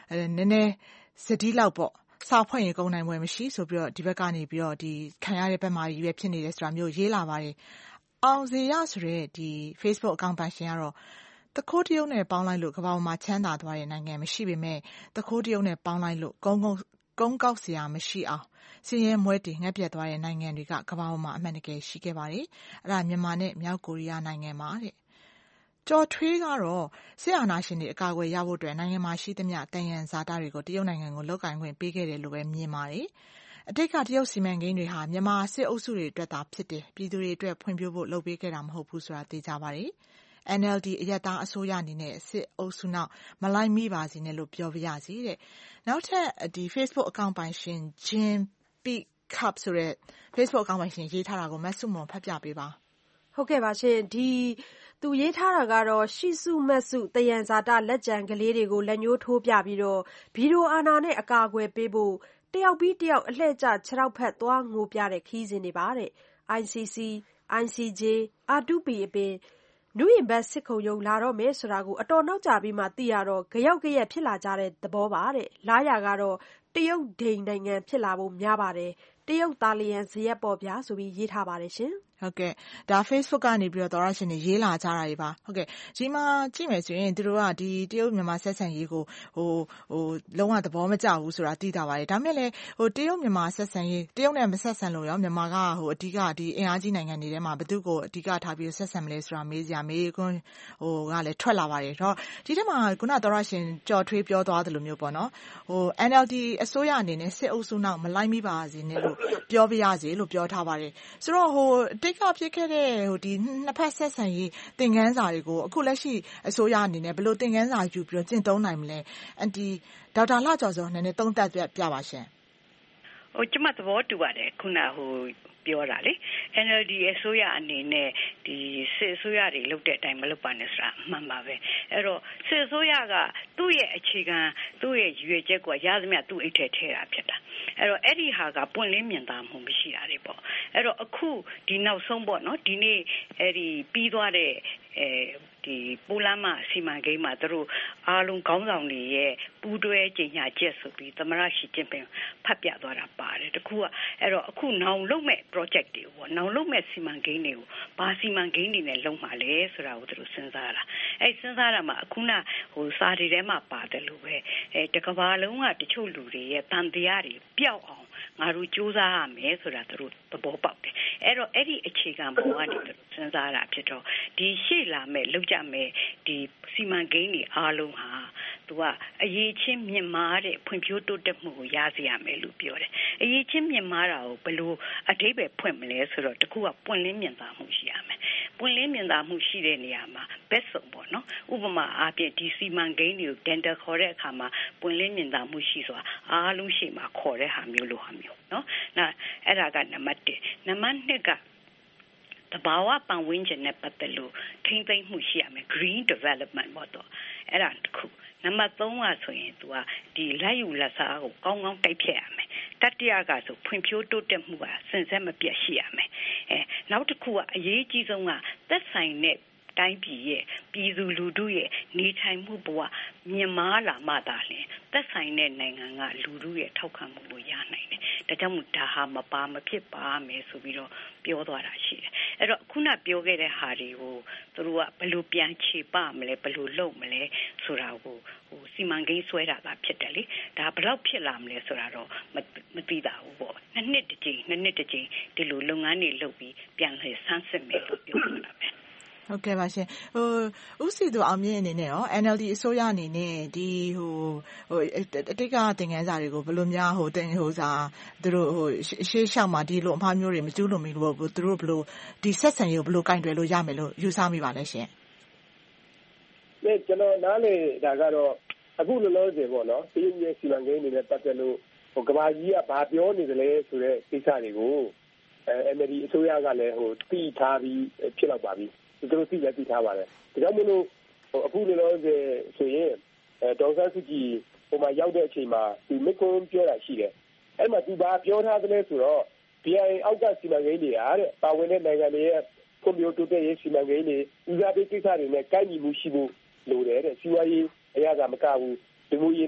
နည်းနည်းစတိလောက်ပေါ့စာဖွင့်ရင်ကုန်နိုင်ပွဲမရှိဆိုပြီးတော့ဒီဘက်ကနေပြီးတော့ဒီခံရတဲ့ဘက်မှာကြီးပဲဖြစ်နေတယ်ဆိုတာမျိုးရေးလာပါတယ်အောင်စေရဆိုတဲ့ဒီ Facebook အကောင့်ပိုင်ရှင်ကတော့တခိုးတရုတ်နဲ့ပေါင်းလိုက်လို့ကမ္ဘာပေါ်မှာချမ်းသာသွားတဲ့နိုင်ငံမရှိပေမဲ့တခိုးတရုတ်နဲ့ပေါင်းလိုက်လို့ကုန်းကုန်းကုန်းကောက်စရာမရှိအောင်စည်ရဲမွဲတည်ငှက်ပြတ်သွားတဲ့နိုင်ငံတွေကကမ္ဘာပေါ်မှာအမှန်တကယ်ရှိခဲ့ပါတယ်အဲ့ဒါမြန်မာနဲ့မြောက်ကိုရီးယားနိုင်ငံမှာတဲ့ကျော်ထွေးကတော့စစ်အာဏာရှင်တွေအကာအကွယ်ရဖို့အတွက်နိုင်ငံမှာရှိသမျှတန်ရန်ဇာတာတွေကိုတရုတ်နိုင်ငံကိုလောက်ကိုင်းခွင့်ပေးခဲ့တယ်လို့ပဲမြင်ပါတယ်အတိတ်ကတရုတ်စီမံကိန်းတွေဟာမြန်မာစစ်အုပ်စုတွေအတွက်သာဖြစ်တယ်ပြည်သူတွေအတွက်ဖွံ့ဖြိုးဖို့လုပ်ပေးခဲ့တာမဟုတ်ဘူးဆိုတာသိကြပါတယ်N L D အယက်သားအစိုးရအနေနဲ့စစ်အုပ်စုနောက်မလိုက်မိပါစေနဲ့လို့ပြောပြရစီတဲ့နောက်ထပ်ဒီ Facebook အကောင့်ပိုင်ရှင် Jin Pick Cup ဆိုတဲ့ Facebook အကောင့်ပိုင်ရှင်ရေးထားတာကိုမဆုမွန်ဖတ်ပြပေးပါ
ဟုတ်ကဲ့ပါရှင်ဒီသူရေးထားတာကတော့ရှိစုမတ်စုတယံဇာတလက်ကျန်ကလေးတွေကိုလက်ညှိုးထိုးပြပြီးတော့ဗီဒီယိုအာဏာနဲ့အကာအကွယ်ပေးဖို့တယောက်ပြီးတယောက်အလှည့်ကျခြေထောက်ဖက်သွားငိုပြတဲ့ခီးစဉ်တွေပါတဲ့ I C C I C J R two P အပြင်နုရင်ဘတ်စစ်ခုံရုံလာတော့မယ်ဆိုတာကိုအတော်နောက်ကျပြီးမှသိရတော့ကြောက်ကြရက်ဖြစ်လာကြတဲ့သဘောပါတဲ့လာရကတော့တရုတ်ဒိန်နိုင်ငံဖြစ်လာဖို့များပါတယ်တရုတ်သားလျံဇရက်ပေါ်ပြဆိုပြီးရေးထားပါတယ်ရှင်
ဟုတ်ကဲ့ဒါ Facebook ကနေပြီးတော့သောရရှင်တွေရေးလာကြတာတွေပါဟုတ်ကဲ့ဒီမှာကြည့်မယ်ဆိုရင်သူတို့ကဒီတရုတ်မြန်မာဆက်ဆံရေးကိုဟိုဟိုလုံးဝသဘောမကျဘူးဆိုတာသိတာပါတယ်ဒါပေမဲ့လည်းဟိုတရုတ်မြန်မာဆက်ဆံရေးတရုတ်နဲ့မဆက်ဆံလို့ရောမြန်မာကဟိုအဓိကဒီအင်အားကြီးနိုင်ငံတွေထဲမှာဘယ်သူကိုအဓိကထားပြီးဆက်ဆံမလဲဆိုတာမေးစရာမေးခွန်းဟိုကလည်းထွက်လာပါတယ်တော့ဒီထဲမှာခုနသောရရှင်ကြော်ထွေးပြောသွားတယ်လို့မျိုးပေါ့နော်ဟို N L D အစိုးရအနေနဲ့စစ်အုပ်စုနောက်မလိုက်မိပါစေနဲ့လို့ပြောပြရစီလို့ပြောထားပါတယ်ဆိုတော့ဟိုတိတ်ကဖြစ်ခဲ့တဲ့ဟိုဒီနှစ်ဖက်ဆက်ဆံရေးသင်ခန်းစာတွေကိုအခုလက်ရှိအစိုးရအနေနဲ့ဘယ်လိုသင်ခန်းစာယူပြီးတော့ကျင့်သုံးနိုင်မလဲအန်တီဒေါက်တာလှကျော်စောနည်းနည်းသုံးသပ်ပြပါရှင်
ဟိုကျမသဘောတူပါတယ်ခုနဟိုပြောတာလေ N L D အစိုးရအနေနဲ့ဒီစစ်အစိုးရတွေလုပ်တဲ့အတိုင်းမလုပ်ပါနဲ့ဆိုတာမှန်ပါပဲအဲ့တော့စစ်အစိုးရကသူ့ရဲ့အခြေခံသူ့ရဲ့ရွေချက်ကိုရသမျှသူ့အိတ်ထဲထည့်တာဖြစ်တာအဲ့တော့အဲ့ဒီဟာကပွင့်လင်းမြင်သာမှုမရှိတာတွေပေါ့အဲ့တော့အခုဒီနောက်ဆုံးပေါ့နော်ဒီနေ့အဲ့ဒီပြီးသွားတဲ့အဲဒီပိုလမ်းမစီမံကိန်းမှာသူတို့အားလုံးခေါင်းဆောင်တွေရဲ့ပူးတွဲကြေညာချက်ဆိုပြီးသမရရှိချင်းပင်ဖတ်ပြသွားတာပါတယ်တခုကအဲ့တော့အခုနောင်လုပ်မဲ့ project တွေပေါ့နောင်လုပ်မဲ့စီမံကိန်းတွေကိုဘာစီမံကိန်းတွေနဲ့လုပ်မှာလဲဆိုတာကိုသူတို့စဉ်းစားတာအဲ့စဉ်းစားတာမှာအခုနဟိုစာတွေထဲမှာပါတယ်လို့ပဲအဲတကဘာလုံးကတချို့လူတွေရဲ့တန်တရားတွေပျောက်အောင်ငါတို့စူးစမ်းရမယ်ဆိုတာသူတို့သဘောပေါက်တယ်အဲ့တော့အဲ့ဒီအခြေခံပေါ်ကနေသူတို့စဉ်းစားတာဖြစ်တော့ဒီရှေ့လာမဲ့လောက်ကြမဲ့ဒီစီမံကိန်းတွေအားလုံးဟာသူကအရေးချင်းမြင့်မားတဲ့ဖွံ့ဖြိုးတိုးတက်မှုကိုရစေရမယ်လို့ပြောတယ်အရေးချင်းမြင့်မားတာကိုဘယ်လိုအဓိပ္ပာယ်ဖွင့်မလဲဆိုတော့တခုကပွင့်လင်းမြင်သာမှုရှိရမယ်ပွင့်လင်းမြင်သာမှုရှိတဲ့နေရာမှာဘက်စုံပေါ့နော်ဥပမာအားဖြင့်ဒီစီမံကိန်းတွေကို tender ခေါ်တဲ့အခါမှာပွင့်လင်းမြင်သာမှုရှိစွာအားလုံးရှိမှခေါ်တဲ့ဟာမျိုးလိုဟာမျိုးနော်အဲ့အဲ့ဒါကနံပါတ်oneနံပါတ်twoကတဘာဝပတ်ဝန်းကျင်နဲ့ပတ်သက်လို့ထိမ့်သိမ့်မှုရှိရမယ် green development ပေါ့တော့အဲ့ဒါတစ်ခုနံပါတ်threeကဆိုရင် तू ကဒီလက်ယူလက်စားကိုကောင်းကောင်းတိုက်ဖြတ်ရမယ်တတိယကဆိုဖွံ့ဖြိုးတိုးတက်မှုကစင်ဆက်မပြတ်ရှိရမယ်အဲနောက်တစ်ခုကအရေးကြီးဆုံးကသက်ဆိုင်တဲ့တိုင်းပြည်ရဲ့ပြည်သူလူထုရဲ့နေထိုင်မှုဘဝမြင့်မားလာမှသာလျှင်သက်ဆိုင်တဲ့နိုင်ငံကလူထုရဲ့ထောက်ခံမှုကိုရနိုင်တယ်။ဒါကြောင့်မို့ဒါဟာမပါမဖြစ်ပါမယ်ဆိုပြီးတော့ပြောသွားတာရှိတယ်။အဲ့တော့ခုနပြောခဲ့တဲ့ဟာတွေကိုသူတို့ကဘယ်လိုပြန်ခြေပမလဲဘယ်လိုလုပ်မလဲဆိုတာကိုဟိုစီမံကိန်းဆွဲတာကဖြစ်တယ်လေ။ဒါဘယ်တော့ဖြစ်လာမလဲဆိုတာတော့မသိတာဘူးပေါ့။နှစ်နှစ်တစ်ကြိမ်နှစ်နှစ်တစ်ကြိမ်ဒီလိုလုပ်ငန်းတွေလုပ်ပြီးပြန်လှည့်ဆန်းစစ်မယ်လို့ပြောတာပဲ။
ဟုတ်ကဲ့ပါရှင်ဟိုဥစီတို့အောင်မြင့်အနေနဲ့ရော N L D အစိုးရအနေနဲ့ဒီဟိုဟိုအတိတ်ကသင်ခန်းစာတွေကိုဘယ်လိုများဟိုတင်ဟိုစာသူတို့ဟိုရှေးရှောက်မှာဒီလိုအမှားမျိုးတွေမကျူးလွန်မိလို့သူတို့ဘယ်လိုဒီဆက်ဆံရေးကိုဘယ်လိုကင်တွယ်လို့ရမယ်လို့ယူဆမိပါလဲရှင်
။ဒီကျွန်တော်နားလေဒါကတော့အခုလောလောဆယ်ပေါ့နော်တရုတ်ရဲ့စီမံကိန်းတွေနဲ့ပတ်သက်လို့ဟိုကဘာကြီးကဘာပြောနေတယ်လဲဆိုတဲ့ကိစ္စတွေကိုအဲ N L D အစိုးရကလည်းဟိုသိထားပြီးဖြစ်တော့ပါပြီ။သူတို့သိလည်းသိထားပါတယ်။ဒါကြောင့်မလို့အခုလောလောဆယ်ဆိုရင်အဲဒေါ်ဆန်းစုကြည်ဟိုမှာရောက်တဲ့အချိန်မှာသူမကွန်းပြောတာရှိတယ်။အဲ့မှာသူဘာပြောထားသလဲဆိုတော့ B I A အောက်ကစီမံကိန်းတွေအားတဲ့ပါဝင်တဲ့နိုင်ငံတွေရဲ့ကွန်ပျူတာတိုးတက်ရေးစီမံကိန်းတွေဦးစားပေးကိစ္စတွေနဲ့ကိုက်ညီမှုရှိဖို့လိုတယ်တဲ့။စီးပွားရေးအရသာမကဘူးဒီမိုရေးနဲ့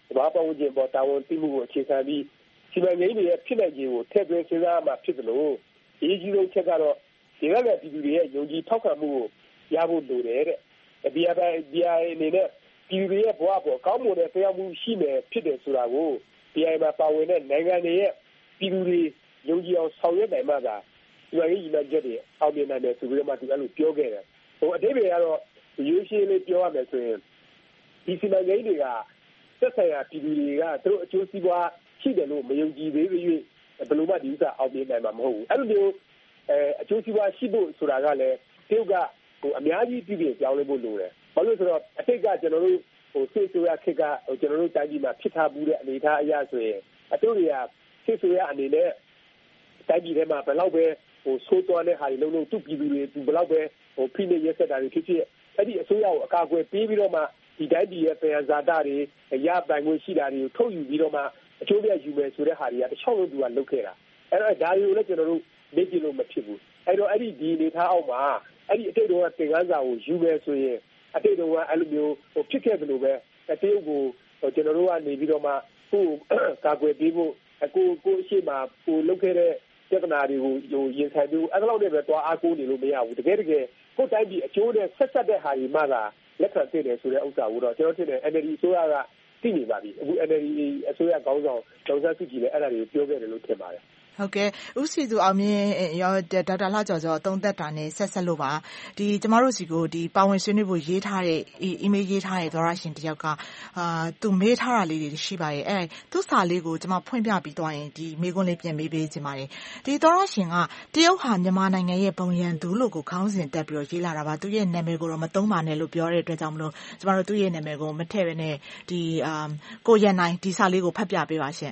ဘာပတ်ဝန်းကျင်ပေါ်တာဝန်သိမှုကိုအခြေခံပြီးစီမံကိန်းတွေရဲ့ဖြစ်နိုင်ခြေကိုထည့်သွင်းစဉ်းစားမှဖြစ်တယ်လို့အရေးကြီးဆုံးချက်ကတော့ဒီကနေ့ပြည်သူတွေရဲ့ယုံကြည်ထောက်ခံမှုကိုရဖို့လိုတယ်တဲ့ဒီအပိုင်းဒီအနေနဲ့ပြည်သူတွေရဲ့ဘဝပေါ်ကောင်းမွန်တဲ့တရားမှုရှိမယ်ဖြစ်တယ်ဆိုတာကိုဒီအပိုင်းမှာပါဝင်တဲ့နိုင်ငံတွေရဲ့ပြည်သူတွေယုံကြည်အောင်ဆောင်ရွက်နိုင်မှသာဒီအရေးကြီးတဲ့ချက်တွေအောင်မြင်နိုင်တယ်ဆိုပြီးတော့မှဒီလိုပြောခဲ့တယ်ဟိုအတိတ်တွေကတော့ရိုးရှင်းလေးပြောရမယ်ဆိုရင်ဒီစီမံကိန်းတွေကသက်ဆိုင်ရာပြည်သူတွေကသူတို့အကျိုးစီးပွားရှိတယ်လို့မယုံကြည်သေးသေး၍ဘယ်လိုမှဒီဥစ္စာအောင်မြင်နိုင်မှာမဟုတ်ဘူးအဲ့လိုမျိုးအဲအကျိုးစီးပွားရှိဖို့ဆိုတာကလည်းတရုတ်ကဟိုအများကြီးပြည်ပြည်ပြောင်းလဲဖို့လိုတယ်ဘာလို့ဆိုတော့အတိတ်ကကျွန်တော်တို့ဟိုစစ်ဆိုရခေတ်ကဟိုကျွန်တော်တို့တိုင်းပြည်မှာဖြစ်ထားမှုတဲ့အနေအထားအရဆိုရင်အတူတွေကစစ်ဆိုရအနေနဲ့တိုင်းပြည်ထဲမှာဘယ်လောက်ပဲဟိုဆိုးသွမ်းတဲ့ဟာတွေလုံးလုံးသူ့ပြည်သူတွေသူဘယ်လောက်ပဲဟိုဖိနှိပ်ရက်စက်တာတွေဖြစ်ဖြစ်အဲ့ဒီအစိုးရကိုအကာအကွယ်ပေးပြီးတော့မှဒီတိုင်းပြည်ရဲ့ပြန်ဇာတာတွေရပိုင်ခွင့်ရှိတာတွေကိုထုတ်ယူပြီးတော့မှအကျိုးပြယူမယ်ဆိုတဲ့ဟာတွေကတခြားလို့သူကလုပ်ခဲ့တာအဲ့တော့ဒါတွေကိုလည်းကျွန်တော်တို့နေကြည့်လို့မဖြစ်ဘူးအဲ့တော့အဲ့ဒီဒီအနေထားအောက်မှာအဲ့ဒီအတိတ်တော့သင်ခန်းစာကိုယူမယ်ဆိုရင်အတိတ်တော့အဲ့လိုမျိုးဟိုဖြစ်ခဲ့တယ်လို့ပဲတရုတ်ကိုကျွန်တော်တို့ကနေပြီးတော့မှကိုယ်ကာကွယ်ပေးဖို့ကိုကိုအရှိမကိုလုပ်ခဲ့တဲ့ပြဿနာတွေကိုဟိုရင်ဆိုင်ပြီးအဲ့လောက်နဲ့ပဲသွားအားကိုးနေလို့မရဘူးတကယ်တကယ်ကိုယ်တိုင်းပြည်အကျိုးနဲ့ဆက်ဆက်တဲ့ဟာတွေမှသာလက်ခံသိတယ်ဆိုတဲ့ဥစ္စာကိုတော့ကျွန်တော်ထင်တယ် N L D အစိုးရကသိနေပါပြီအခု N L D အစိုးရခေါင်းဆောင်ဒေါက်တာစုကြည်လည်းအဲ့ဒါတွေကိုပြောခဲ့တယ်လို့ထင်ပါတယ်
ဟုတ်ကဲ့ဦးစီသူအောင်မြင့်ရောဒေါက်တာလှကျော်ကျော်သုံးသက်တာနဲ့ဆက်ဆက်လို့ပါဒီကျမတို့စီကိုဒီပါဝင်ဆွေးနွေးဖို့ရေးထားတဲ့အီးမေးလ်ရေးထားတဲ့သောရရှင်တယောက်ကအာသူမေးထားတာလေးတွေရှိပါတယ်အဲသူစာလေးကိုကျမဖွင့်ပြပြီးသွားရင်ဒီမေးခွန်းလေးပြန်မေးပေးချင်ပါတယ်ဒီသောရရှင်ကတရုတ်ဟာမြန်မာနိုင်ငံရဲ့ဘုံရန်သူလို့ကိုခေါင်းစဉ်တက်ပြီးတော့ရေးလာတာပါသူရဲ့နာမည်ကိုတော့မသုံးပါနဲ့လို့ပြောတဲ့အတွက်ကြောင့်မလို့ကျမတို့သူ့ရဲ့နာမည်ကိုမထည့်ဘဲနဲ့ဒီအာကိုရန်နိုင်ဒီစာလေးကိုဖတ်ပြပေးပါရှင့်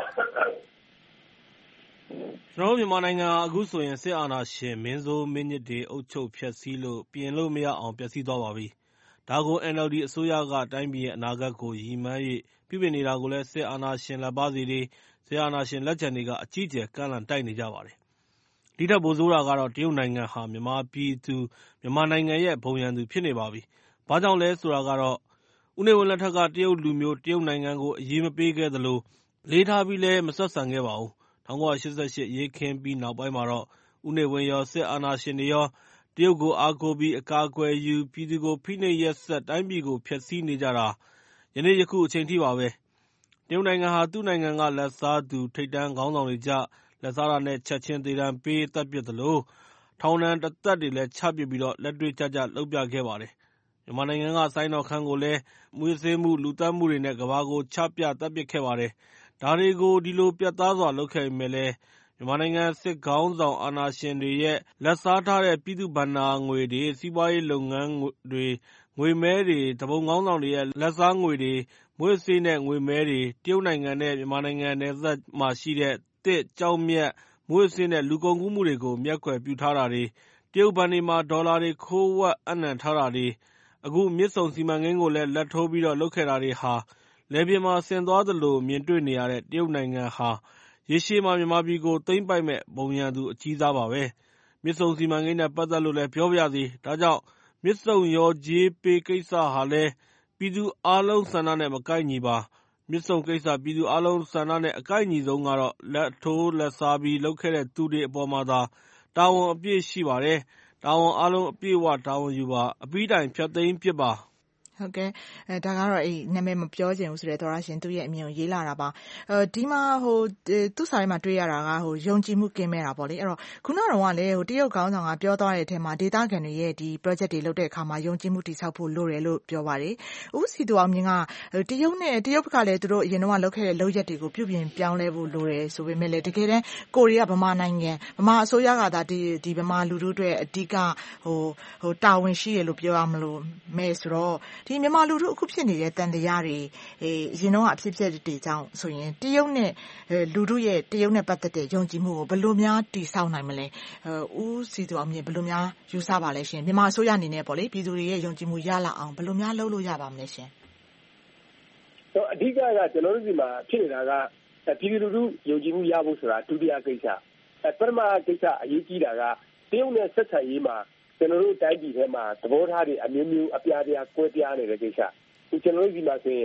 ကျွန်တော်တို့မြန်မာနိုင်ငံအခုဆိုရင်စစ်အာဏာရှင်မင်းဆိုးမင်းညစ်တွေအုပ်ချုပ်ဖျက်ဆီးလို့ပြင်လို့မရအောင်ပျက်စီးသွားပါပြီ။ဒါကို N L D အစိုးရကတိုင်းပြည်ရဲ့အနာဂတ်ကိုရည်မှန်း၍ပြုပြင်နေတာကိုလည်းစစ်အာဏာရှင်လက်ပါစီတွေစစ်အာဏာရှင်လက်ကျန်တွေကအကြီးအကျယ်ကန့်လန့်တိုက်နေကြပါတယ်။ဒီထက်ပိုဆိုးတာကတော့တရုတ်နိုင်ငံဟာမြန်မာပြည်သူမြန်မာနိုင်ငံရဲ့ဘုံရန်သူဖြစ်နေပါပြီ။ဘာကြောင့်လဲဆိုတာကတော့ဦးနေဝင်းလက်ထက်ကတရုတ်လူမျိုးတရုတ်နိုင်ငံကိုအရေးမပေးခဲ့သလိုလေးထားပြီးလည်းမဆက်ဆံခဲ့ပါဘူး။၁၉၈၈အရေးခင်းပြီးနောက်ပိုင်းမှာတော့ဦးနေဝင်းရောစစ်အာဏာရှင်တွေရောတရုတ်ကိုအားကိုးပြီးအကာအကွယ်ယူပြည်သူကိုဖိနှိပ်ရက်စက်တိုင်းပြည်ကိုဖျက်ဆီးနေကြတာယနေ့ယခုအချိန်ထိပါပဲ။တရုတ်နိုင်ငံဟာသူ့နိုင်ငံကလက်စားသူထိပ်တန်းခေါင်းဆောင်တွေကြလက်စားတာနဲ့ချက်ချင်းသေဒဏ်ပေးသတ်ပစ်သလိုထောင်ဒဏ်တစ်သက်တွေလည်းချပစ်ပြီးတော့လက်တွေ့ကျကျလုပ်ပြခဲ့ပါတယ်။မြန်မာနိုင်ငံကစိုင်းတော်ခမ်းကိုလည်းမွေးဆေးမှုလူသတ်မှုတွေနဲ့ကမ္ဘာကိုချပြသတ်ပစ်ခဲ့ပါတယ်။ဒါတွေကိုဒီလိုပြတ်သားစွာလုပ်ခဲ့ပေမဲ့လည်းမြန်မာနိုင်ငံစစ်ခေါင်းဆောင်အာဏာရှင်တွေရဲ့လက်စားထားတဲ့ပြည်သူ့ဘဏ္ဍာငွေတွေစီးပွားရေးလုပ်ငန်းတွေငွေမဲတွေတပုံခေါင်းဆောင်တွေရဲ့လက်စားငွေတွေမွေးဆေးနဲ့ငွေမဲတွေတရုတ်နိုင်ငံနဲ့မြန်မာနိုင်ငံနယ်စပ်မှာရှိတဲ့တစ်ကြောက်မြတ်မွေးဆေးနဲ့လူကုန်ကူးမှုတွေကိုမျက်ကွယ်ပြုထားတာတွေတရုတ်ဘဏ်တွေမှာဒေါ်လာတွေခိုးဝှက်အနှံထားတာတွေအခုမြစ်ဆုံစီမံကိန်းကိုလည်းလက်ထိုးပြီးတော့လုပ်ခဲ့တာတွေဟာလယ်ပြင်မှာဆင်သွားသလိုမြင်တွေ့နေရတဲ့တရုတ်နိုင်ငံဟာရေရှည်မှာမြန်မာပြည်ကိုသိမ်းပိုက်မဲ့ဘုံရန်သူအကြီးစားပါပဲ။မြစ်ဆုံစီမံကိန်းနဲ့ပတ်သက်လို့လည်းပြောပါရစေ။ဒါကြောင့်မြစ်ဆုံရောကြေးပေးကိစ္စဟာလည်းပြည်သူအားလုံးဆန္ဒနဲ့မကိုက်ညီပါ။မြစ်ဆုံကိစ္စပြည်သူအားလုံးဆန္ဒနဲ့အကိုက်ညီဆုံးကတော့လက်ထိုးလက်စားပြီးလုပ်ခဲ့တဲ့သူတွေအပေါ်မှာသာတာဝန်အပြည့်ရှိပါတယ်။တာဝန်အားလုံးအပြည့်အဝတာဝန်ယူပါ။အပြီးတိုင်ဖျက်သိမ်းပစ်ပါ။
ဟုတ်ကဲ့အဲဒါကတော့အဲ့နာမည်မပြောချင်ဘူးဆိုတဲ့သောရရှင်သူ့ရဲ့အမြင်ကိုရေးလာတာပါအဲဒီမှာဟိုသူ့စာထဲမှာတွေ့ရတာကဟိုယုံကြည်မှုကင်းမဲ့တာပေါ့လေအဲ့တော့ခုနကတော့လည်းဟိုတရုတ်ခေါင်းဆောင်ကပြောသွားတဲ့အထက်မှာဒေတာကန်တွေရဲ့ဒီ project တွေလုပ်တဲ့အခါမှာယုံကြည်မှုတည်ဆောက်ဖို့လိုတယ်လို့ပြောပါတယ်ဦးစီသူအောင်မြင့်ကတရုတ်နဲ့တရုတ်ဘက်ကလည်းသူတို့အရင်တော့လုပ်ခဲ့တဲ့လုပ်ရက်တွေကိုပြုပြင်ပြောင်းလဲဖို့လိုတယ်ဆိုပေမဲ့လည်းတကယ်တမ်းကိုရီးယားဗမာနိုင်ငံဗမာအစိုးရကသာဒီဒီဗမာလူထုတွေအဓိကဟိုဟိုတာဝန်ရှိရလို့ပြောရမလို့မဲ့ဆိုတော့ဒီမြန်မာလူထုအခုဖြစ်နေတဲ့တန်တရားတွေအဲအရင်တော့အဖြစ်ဖြစ်တွေကြောင့်ဆိုရင်တရုတ်နဲ့လူထုရဲ့တရုတ်နဲ့ပတ်သက်တဲ့ယုံကြည်မှုကိုဘယ်လိုများတည်ဆောက်နိုင်မလဲဦးစီသူအောင်မြင့်ဘယ်လိုများယူဆပါလဲရှင်မြန်မာအစိုးရအနေနဲ့ပေါ့လေပြည်သူတွေရဲ့ယုံကြည်မှုရလာအောင်ဘယ်လိုများလုပ်လို့ရပါမလဲရှင်
တော့အဓိကကကျွန်တော်တို့ဒီမှာဖြစ်နေတာကပြည်သူလူထုယုံကြည်မှုရဖို့ဆိုတာဒုတိယကိစ္စအဲပထမကိစ္စအရေးကြီးတာကတရုတ်နဲ့ဆက်ဆံရေးမှာကျွန်တော်တို့တိုင်းပြည်ထဲမှာသဘောထားတွေအမျိုးမျိုးအပြားပြားကွဲပြားနေတဲ့ကိစ္စဒီကျွန်တော်တို့ဒီမှာဆိုရင်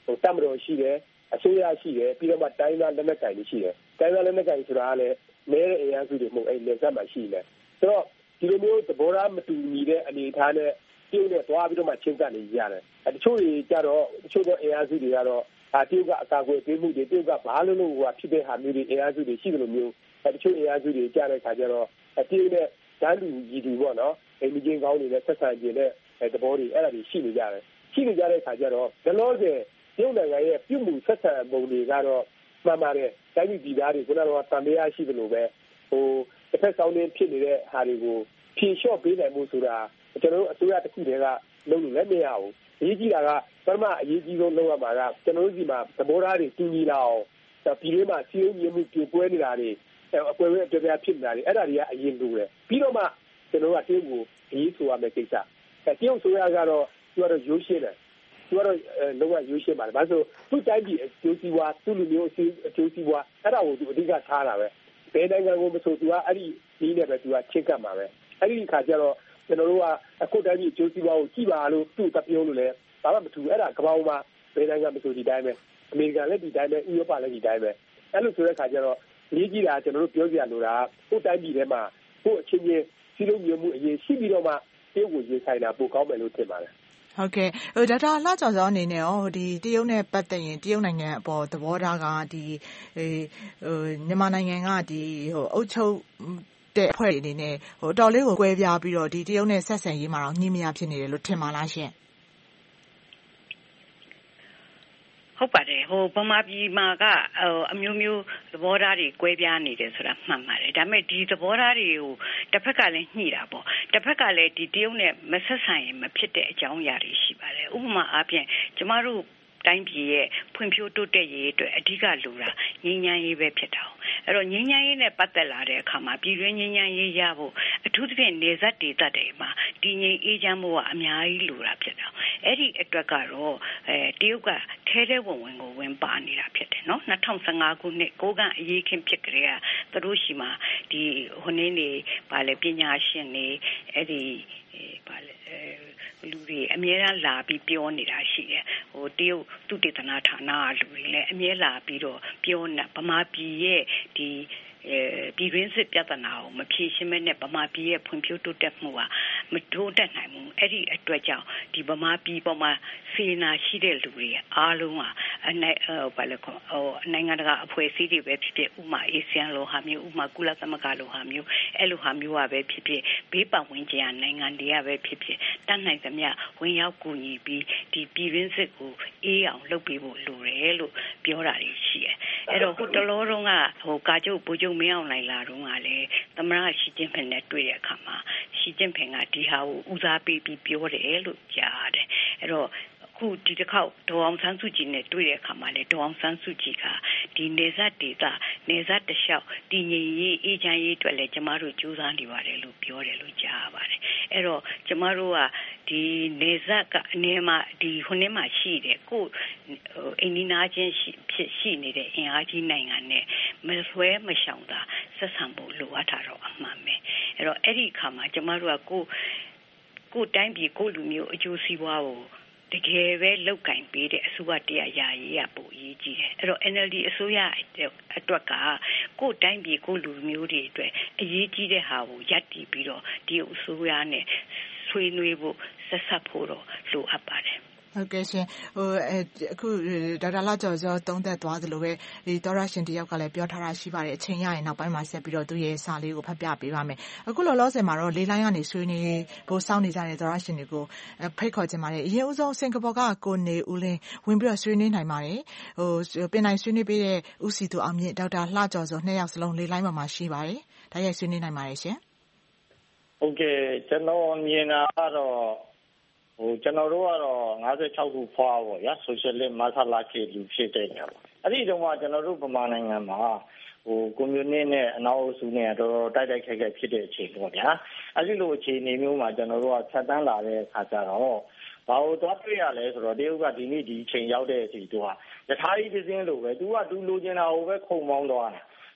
တပ်မတော်ရှိတယ်အစိုးရရှိတယ်ပြီးတော့မှတိုင်းသားလက်နက်ကိုင်တွေရှိတယ်တိုင်းသားလက်နက်ကိုင်ဆိုတာကလည်းမဲတဲ့အင်အားစုတွေမဟုတ်အဲ့လက်ဆက်မှာရှိတယ်ဆိုတော့ဒီလိုမျိုးသဘောထားမတူညီတဲ့အနေအထားနဲ့ပြုတ်နဲ့သွားပြီးတော့မှချင်းကပ်နေရတယ်တချို့တွေကြတော့တချို့သောအင်အားစုတွေကတော့အာတရုတ်ကအကာအကွယ်ပေးမှုတွေတရုတ်ကဘာလို့လို့ဟိုဖြစ်တဲ့ဟာမျိုးတွေအင်အားစုတွေရှိတယ်လို့မျိုးတချို့အင်အားစုတွေကြားတဲ့ခါကျတော့တရုတ်နဲ့ဓာတ်လူကြီးတွေပေါ့နော်အိမ်မချင်းကောင်းနေတဲ့ဆက်ဆံခြင်းနဲ့သဘောတွေအဲ့ဒါတွေရှိနေကြတယ်ရှိနေကြတဲ့ခါကျတော့ဒလောဆယ်တရုတ်နိုင်ငံရဲ့ပြုမှုဆက်ဆံပုံတွေကတော့မှန်ပါတယ်တိုင်းပြည်ပြည်သားတွေခုနကတော့တန်တရားရှိတယ်လို့ပဲဟိုတစ်ဖက်ဆောင်နေဖြစ်နေတဲ့ဟာတွေကိုဖြေလျှော့ပေးနိုင်မှုဆိုတာကျွန်တော်တို့အစိုးရတစ်ခုတည်းကလုပ်လို့လည်းမရဘူးအရေးကြီးတာကပထမအရေးကြီးဆုံးလုပ်ရမှာကကျွန်တော်တို့ဒီမှာသဘောထားတွေတူညီလာအောင်ပြည်တွင်းမှာစီးရုံးမြင်မှုပြပွဲနေတာတွေအကွယ်ဝဲအပြပြဖြစ်နေတာတွေအဲ့ဒါတွေကအရင်လိုတယ်ပြီးတော့မှကျွန်တော်တို့ကတရုတ်ကိုအရေးဆိုရမယ့်ကိစ္စတရုတ်ဆိုရကတော့သူကတော့ရိုးရှင်းတယ်သူကတော့လုံးဝရိုးရှင်းပါတယ်ဘာလို့သူ့တိုင်းပြည်အကျိုးစီးပွားသူ့လူမျိုးအကျိုးစီးပွားအဲ့ဒါကိုသူအဓိကထားတာပဲဘယ်နိုင်ငံကိုမဆိုသူကအဲ့ဒီဒီနဲ့ပဲသူကချင်းကပ်မှာပဲအဲ့ဒီခါကျတော့ကျွန်တော်တို့ကအခုတိုင်းပြည်အကျိုးစီးပွားကိုကြည့်ပါလို့သူ့တပြုံးလို့လည်းဘာမှမထူအဲ့ဒါကမ္ဘာမှာဘယ်နိုင်ငံမဆိုဒီတိုင်းပဲအမေရိကန်လည်းဒီတိုင်းပဲဥရောပလည်းဒီတိုင်းပဲအဲ့လိုဆိုတဲ့ခါကျတော့ရေးကြီးတာကျွန်တော်တို့ပြောကြရလို့တာကိုယ်တိုင်းပြည်ထဲမှာကိုယ်အချင်းချင်းစီးလုံးမျိုးမှုအရေးရှိပြီးတော့မှတရုတ်ကိုရေးဆိုင်တာပိုကောင်းမယ်လို့ထင်ပါတယ်
ဟုတ်ကဲ့ဟိုဒေါက်တာလှကျော်စောအနေနဲ့ရောဒီတရုတ်နဲ့ပတ်သက်ရင်တရုတ်နိုင်ငံအပေါ်သဘောထားကဒီဟိုမြန်မာနိုင်ငံကဒီဟိုအုပ်ချုပ်တဲ့အဖွဲ့အနေနဲ့ဟိုတော်လေးကိုကွဲပြားပြီးတော့ဒီတရုတ်နဲ့ဆက်ဆံရေးမှာတော့ညှိမရဖြစ်နေတယ်လို့ထင်ပါလားရှင်
ဟုတ်ပါတယ်ဟိုဗမာပြည်မှာကဟိုအမျိုးမျိုးသဘောထားတွေကွဲပြားနေတယ်ဆိုတာမှန်ပါတယ်ဒါပေမဲ့ဒီသဘောထားတွေကိုတစ်ဖက်ကလည်းညှိတာပေါ့တစ်ဖက်ကလည်းဒီတရုတ်နဲ့မဆက်ဆံရင်မဖြစ်တဲ့အကြောင်းအရာတွေရှိပါတယ်ဥပမာအားဖြင့်ကျမတို့တိုင်းပြည်ရဲ့ဖွံ့ဖြိုးတိုးတက်ရေးအတွက်အဓိကလိုတာငြိမ်းချမ်းရေးပဲဖြစ်တာ။အဲ့တော့ငြိမ်းချမ်းရေးနဲ့ပတ်သက်လာတဲ့အခါမှာပြည်တွင်းငြိမ်းချမ်းရေးရဖို့အထူးသဖြင့်နေဆက်ဒေသတွေမှာတည်ငြိမ်အေးချမ်းမှုကအများကြီးလိုတာဖြစ်တာ။အဲ့ဒီအတွက်ကတော့အဲတရုတ်ကထဲထဲဝင်ဝင်ကိုဝင်ပါနေတာဖြစ်တယ်နော်။၂၀၁၅ခုနှစ်ကိုကန့်အရေးခင်းဖြစ်ကြတဲ့သူတို့ရှိမှာဒီဟိုနေ့နေပါလေပညာရှင်တွေအဲ့ဒီပါလေလူတွေအများအားလာပြီးပြောနေတာရှိတယ်ဟိုတရုတ်သူတေသနာဌာနကလူတွေလည်းအများလာပြီးတော့ပြောနေဗမာပြည်ရဲ့ဒီအဲပြည်ရင်းစစ်ပြဿနာကိုမဖြေရှင်းမဲနဲ့ဗမာပြည်ရဲ့ဖွံ့ဖြိုးတိုးတက်မှုကမတိုးတက်နိုင်ဘူးအဲ့ဒီအတွက်ကြောင့်ဒီဗမာပြည်ပေါ်မှာစေနာရှိတဲ့လူတွေအားလုံးကအနိုင်ဘာလဲခေါ်ဟိုနိုင်ငံတကာအဖွဲ့အစည်းတွေပဲဖြစ်ဖြစ်ဥမာအေဆီယံလိုဟာမျိုးဥမာကုလသမဂ္ဂလိုဟာမျိုးအဲ့လိုဟာမျိုးကပဲဖြစ်ဖြစ်ဘေးပတ်ဝန်းကျင်နိုင်ငံတွေကပဲဖြစ်ဖြစ်တတ်နိုင်သမျှဝင်ရောက်ကူညီပြီးဒီပြည်ရင်းစစ်ကိုအေးအောင်လုပ်ပေးဖို့လိုတယ်လို့ပြောတာရှိတယ်အဲ့တော့ဟိုတလောတုန်းကဟိုကာကျုပ်ဘူကျုပ်မင်းအောင်နိုင်လာတော့ကလည်းသမရရှီကျင်းဖင်နဲ့တွေ့တဲ့အခါမှာရှီကျင်းဖင်ကဒီဟာကိုဦးစားပေးပြီးပြောတယ်လို့ကြားတယ်အဲ့တော့ခုဒီတစ်ခေါက်ဒေါအောင်ဆန်းစုကြည်နဲ့တွေ့တဲ့အခါမှာလေဒေါအောင်ဆန်းစုကြည်ကဒီနေဆက်ဒေသနေဆက်တလျှောက်တည်ငြိမ်ရေးအေးချမ်းရေးအတွက်လည်းကျမတို့ကြိုးစားနေပါတယ်လို့ပြောတယ်လို့ကြားပါတယ်အဲ့တော့ကျမတို့ကဒီနေဆက်ကအနည်းမှာဒီခုနှစ်မှာရှိတယ်ကိုအိန္ဒိနာချင်းရှိဖြစ်ရှိနေတဲ့အင်အားကြီးနိုင်ငံနဲ့မဆွဲမရှောင်တာဆက်ဆံဖို့လိုအပ်တာတော့အမှန်ပဲအဲ့တော့အဲ့ဒီအခါမှာကျမတို့ကကိုကိုတိုင်းပြည်ကိုလူမျိုးအကျိုးစီးပွားကိုတကယ်ပဲလောက်ကင်ပေးတဲ့အစိုးရတရားရာရေးရပို့ရေးကြည့်တယ်အဲ့တော့ N L D အစိုးရအတွက်ကကိုတိုင်းပြည်ကိုလူမျိုးတွေအတွက်အရေးကြီးတဲ့ဟာကိုရပ်တည်ပြီးတော့ဒီအစိုးရနဲ့ဆွေးနွေးဖို့ဆက်ဆက်ဖို့တော့လိုအပ်ပါတယ်
ဟုတ်ကဲ့ရှင်ဟိုအခုဒေါက်တာလှကျော်စောသုံးသပ်သွားသလိုပဲဒီသောရရှင်တယောက်ကလည်းပြောထားတာရှိပါတယ်အချိန်ရရင်နောက်ပိုင်းမှာဆက်ပြီးတော့သူ့ရဲ့စာလေးကိုဖတ်ပြပေးပါမယ်အခုလောလောဆယ်မှာတော့လေးလိုင်းကနေဆွေးနွေးဖို့စောင့်နေကြတဲ့သောရရှင်တွေကိုဖိတ်ခေါ်ခြင်းပါတယ်အရင်ဦးဆုံးစင်ကာပူကကိုနေဦးလင်းဝင်ပြီးတော့ဆွေးနွေးနိုင်ပါတယ်ဟိုပင်နိုင်ဆွေးနွေးပေးတဲ့ဦးစီသူအောင်မြင့်ဒေါက်တာလှကျော်စောနှစ်ယောက်စလုံးလေးလိုင်းပေါ်မှာရှိပါတယ်ဒါရိုက်ဆွေးနွေးနိုင်ပါတယ်ရှင်
ဟုတ်ကဲ့ကျွန်တော်မြင်တာကတော့ဟိုကျွန်တော်တို့ကတော့၅၆ခုဖွာပေါ့ဗျာဆိုရှယ်လစ်မဆလာခေလူဖြစ်တဲ့ညပါအဲ့ဒီတုန်းကကျွန်တော်တို့ဗမာနိုင်ငံမှာဟိုကွန်မြူနစ်နဲ့အနောက်အုပ်စုနဲ့တော်တော်တိုက်တိုက်ခိုက်ခိုက်ဖြစ်တဲ့အချိန်ပေါ့ဗျာအဲ့ဒီလိုအခြေအနေမျိုးမှာကျွန်တော်တို့ကဆက်တန်းလာတဲ့အခါကျတော့ဘာလို့သွားတွေ့ရလဲဆိုတော့တရုတ်ကဒီနေ့ဒီအချိန်ရောက်တဲ့အချိန်သူကယထာကြီးတစ်စင်းလိုပဲသူကသူလိုချင်တာကိုပဲခုံမောင်းသွားတယ်